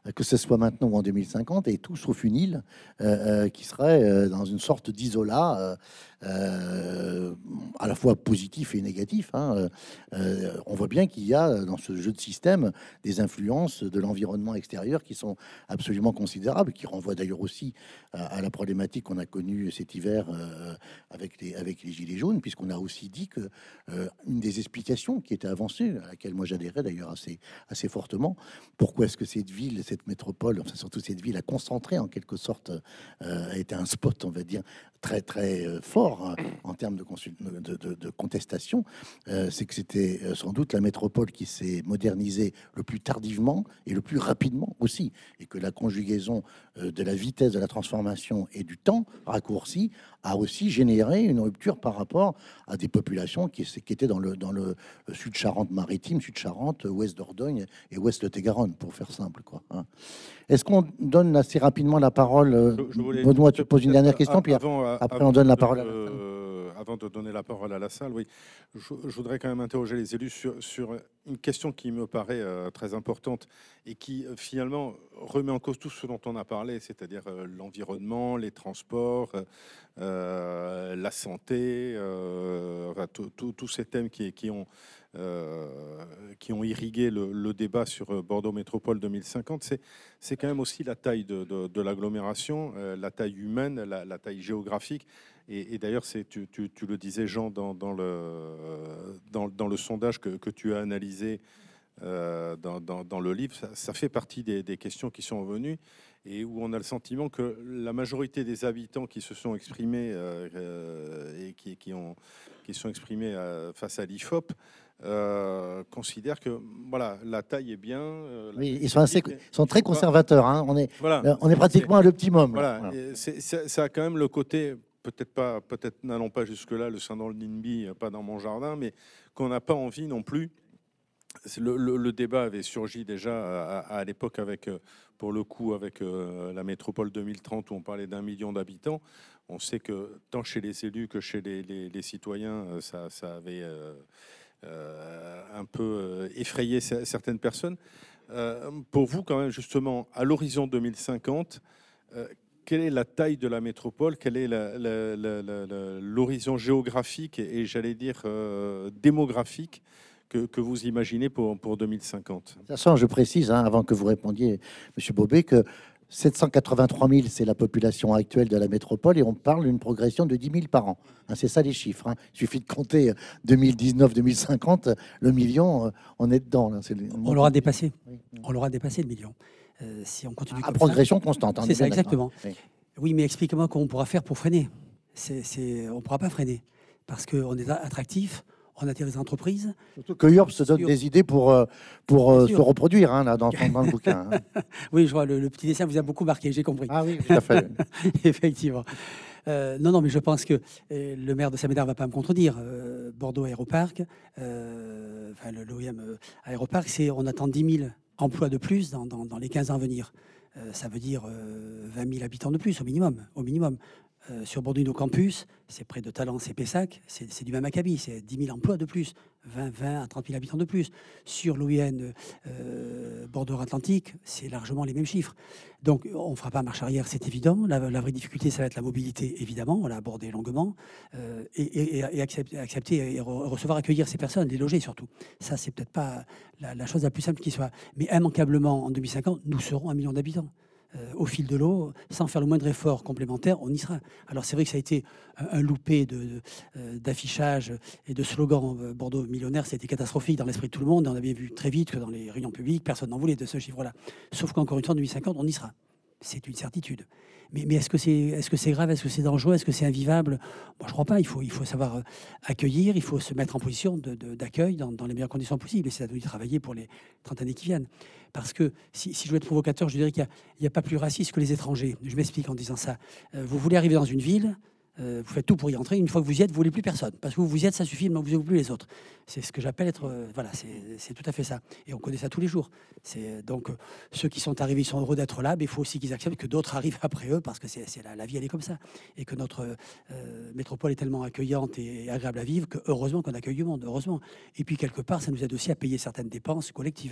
[SPEAKER 1] que ce soit maintenant ou en 2050, est tout sauf une île qui serait dans une sorte d'isolat à la fois positif et négatif. Hein. On voit bien qu'il y a dans ce jeu de système des influences de l'environnement extérieur qui sont absolument considérables, qui renvoient d'ailleurs aussi à la problématique qu'on a connue cet hiver avec les Gilets jaunes, puisqu'on a aussi dit que une des explications qui était avancée, à laquelle moi j'adhérais d'ailleurs assez fortement, pourquoi est-ce que cette ville, cette métropole, enfin surtout cette ville a concentré en quelque sorte, a été un spot, on va dire, très fort hein, en termes de contestation, c'est que c'était sans doute la métropole qui s'est modernisée le plus tardivement et le plus rapidement aussi, et que la conjugaison de la vitesse de la transformation et du temps raccourci a aussi généré une rupture par rapport à des populations qui étaient dans le Sud-Charente-Maritime, Sud-Charente, ouest Dordogne et ouest de Garonne, pour faire simple, quoi. Hein. Est-ce qu'on donne assez rapidement la parole Benoît, tu poses une dernière question, puis après on donne la parole à la salle.
[SPEAKER 2] Avant de donner la parole à la salle, oui, je voudrais quand même interroger les élus sur une question qui me paraît très importante et qui finalement remet en cause tout ce dont on a parlé, c'est-à-dire l'environnement, les transports, la santé, enfin, tous ces thèmes qui ont irrigué le débat sur Bordeaux Métropole 2050. C'est quand même aussi la taille de l'agglomération, la taille humaine, la taille géographique. Et d'ailleurs, tu le disais, Jean, dans le sondage que tu as analysé dans le livre, ça fait partie des questions qui sont venues et où on a le sentiment que la majorité des habitants qui se sont exprimés et qui sont exprimés face à l'IFOP considèrent que voilà, la taille est bien.
[SPEAKER 1] Oui, ils sont très conservateurs. Hein. On est pratiquement à l'optimum.
[SPEAKER 2] Voilà, ça a quand même le côté... Peut-être n'allons pas jusque-là, le syndrome de NIMBY, pas dans mon jardin, mais qu'on n'a pas envie non plus. Le débat avait surgi déjà à l'époque pour le coup, avec la métropole 2030 où on parlait d'1 million d'habitants. On sait que tant chez les élus que chez les citoyens, ça avait un peu effrayé certaines personnes. Pour vous, quand même, justement, à l'horizon 2050, quelle est la taille de la métropole? Quel est l'horizon géographique et j'allais dire démographique que vous imaginez pour 2050?
[SPEAKER 1] De toute façon, je précise, hein, avant que vous répondiez, M. Bobet, que 783 000, c'est la population actuelle de la métropole et on parle d'une progression de 10 000 par an. Hein, c'est ça les chiffres. Hein. Il suffit de compter 2019-2050, le million, on est dedans. Là.
[SPEAKER 3] On l'aura dépassé.
[SPEAKER 1] Oui.
[SPEAKER 3] On l'aura dépassé, le million. Si on continue comme
[SPEAKER 1] progression constante.
[SPEAKER 3] C'est ça, exactement.
[SPEAKER 1] Oui.
[SPEAKER 3] Oui, mais explique-moi comment on pourra faire pour freiner. On ne pourra pas freiner parce qu'on est attractif, on attire les entreprises.
[SPEAKER 1] Surtout que Urb se donne des idées pour se reproduire hein, là, dans le bouquin. Hein.
[SPEAKER 3] Oui, je vois, le petit dessin vous a beaucoup marqué, j'ai compris.
[SPEAKER 1] Ah oui, tout à fait.
[SPEAKER 3] Effectivement. Non, mais je pense que le maire de Saint-Médard ne va pas me contredire. Bordeaux Aéroparc, enfin l'OIM Aéroparc, on attend 10 000 emplois de plus dans les 15 ans à venir. Ça veut dire 20 000 habitants de plus au minimum. Sur Bordeaux Campus, c'est près de Talence et Pessac, c'est du même acabit, c'est 10 000 emplois de plus, 20 à 30 000 habitants de plus. Sur l'OIN Bordeaux-Atlantique, c'est largement les mêmes chiffres. Donc on ne fera pas marche arrière, c'est évident. La vraie difficulté, ça va être la mobilité, évidemment, on l'a abordé longuement, et accepter et recevoir, accueillir ces personnes, les loger surtout. Ça, c'est peut-être pas la chose la plus simple qui soit. Mais immanquablement, en 2050, nous serons 1 million d'habitants. Au fil de l'eau, sans faire le moindre effort complémentaire, on y sera. Alors c'est vrai que ça a été un loupé d'affichage et de slogans. Bordeaux millionnaire, ça a été catastrophique dans l'esprit de tout le monde. On avait vu très vite que dans les réunions publiques, personne n'en voulait de ce chiffre-là. Sauf qu'encore une fois, en 2050, on y sera. C'est une certitude. Mais est-ce que c'est grave? Est-ce que c'est dangereux? Est-ce que c'est invivable? Moi, je ne crois pas. Il faut savoir accueillir. Il faut se mettre en position d'accueil dans les meilleures conditions possibles. Et c'est à nous de travailler pour les 30 années qui viennent. Parce que si je veux être provocateur, je dirais qu'il n'y a pas plus raciste que les étrangers. Je m'explique en disant ça. Vous voulez arriver dans une ville, vous faites tout pour y entrer. Une fois que vous y êtes, vous ne voulez plus personne. Parce que vous y êtes, ça suffit, mais vous ne voulez plus les autres. C'est ce que j'appelle être... voilà, c'est tout à fait ça. Et on connaît ça tous les jours. Donc, ceux qui sont arrivés, ils sont heureux d'être là, mais il faut aussi qu'ils acceptent que d'autres arrivent après eux, parce que la vie, elle est comme ça. Et que notre métropole est tellement accueillante et agréable à vivre que heureusement qu'on accueille du monde, heureusement. Et puis, quelque part, ça nous aide aussi à payer certaines dépenses collectives.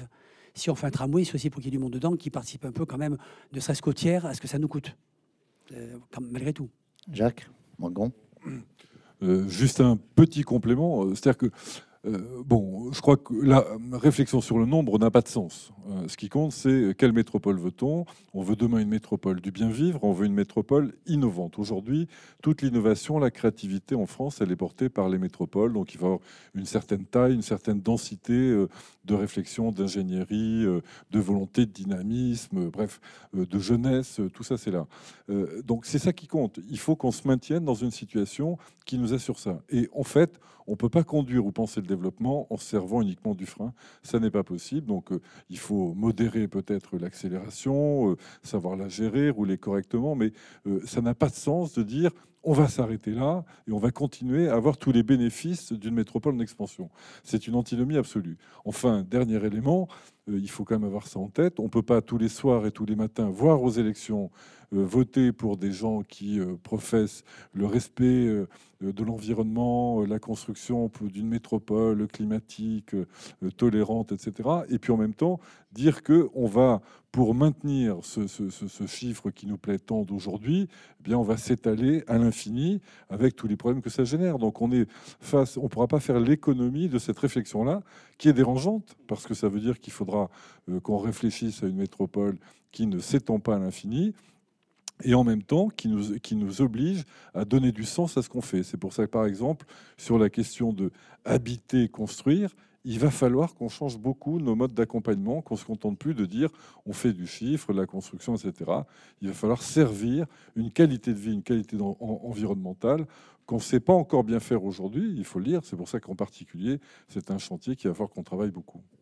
[SPEAKER 3] si on fait un tramway, c'est aussi pour qu'il y ait du monde dedans qui participe un peu quand même, ne serait-ce qu'au tiers, à ce que ça nous coûte, malgré tout.
[SPEAKER 1] Jacques Morgon.
[SPEAKER 5] Juste un petit complément, c'est-à-dire que bon, je crois que la réflexion sur le nombre n'a pas de sens. Ce qui compte, c'est quelle métropole veut-on? On veut demain une métropole du bien vivre, on veut une métropole innovante. Aujourd'hui, toute l'innovation, la créativité en France, elle est portée par les métropoles. Donc il va y avoir une certaine taille, une certaine densité de réflexion, d'ingénierie, de volonté, de dynamisme, bref, de jeunesse, tout ça c'est là. Donc c'est ça qui compte. Il faut qu'on se maintienne dans une situation qui nous assure ça. Et en fait, on ne peut pas conduire ou penser le développement en se servant uniquement du frein. Ça n'est pas possible. Donc, il faut modérer peut-être l'accélération, savoir la gérer, rouler correctement. Mais ça n'a pas de sens de dire on va s'arrêter là et on va continuer à avoir tous les bénéfices d'une métropole en expansion. C'est une antinomie absolue. Enfin, dernier élément, il faut quand même avoir ça en tête. On ne peut pas tous les soirs et tous les matins voir aux élections voter pour des gens qui professent le respect de l'environnement, la construction d'une métropole climatique tolérante, etc. Et puis en même temps, dire qu'on va, pour maintenir ce chiffre qui nous plaît tant d'aujourd'hui, eh bien on va s'étaler à l'infini avec tous les problèmes que ça génère. Donc on ne pourra pas faire l'économie de cette réflexion-là, qui est dérangeante, parce que ça veut dire qu'il faudra qu'on réfléchisse à une métropole qui ne s'étend pas à l'infini, et en même temps qui nous oblige à donner du sens à ce qu'on fait. C'est pour ça que, par exemple, sur la question de habiter, construire, il va falloir qu'on change beaucoup nos modes d'accompagnement, qu'on ne se contente plus de dire on fait du chiffre, de la construction, etc. Il va falloir servir une qualité de vie, une qualité environnementale qu'on ne sait pas encore bien faire aujourd'hui, il faut le dire. C'est pour ça qu'en particulier, c'est un chantier qu'il va falloir qu'on travaille beaucoup.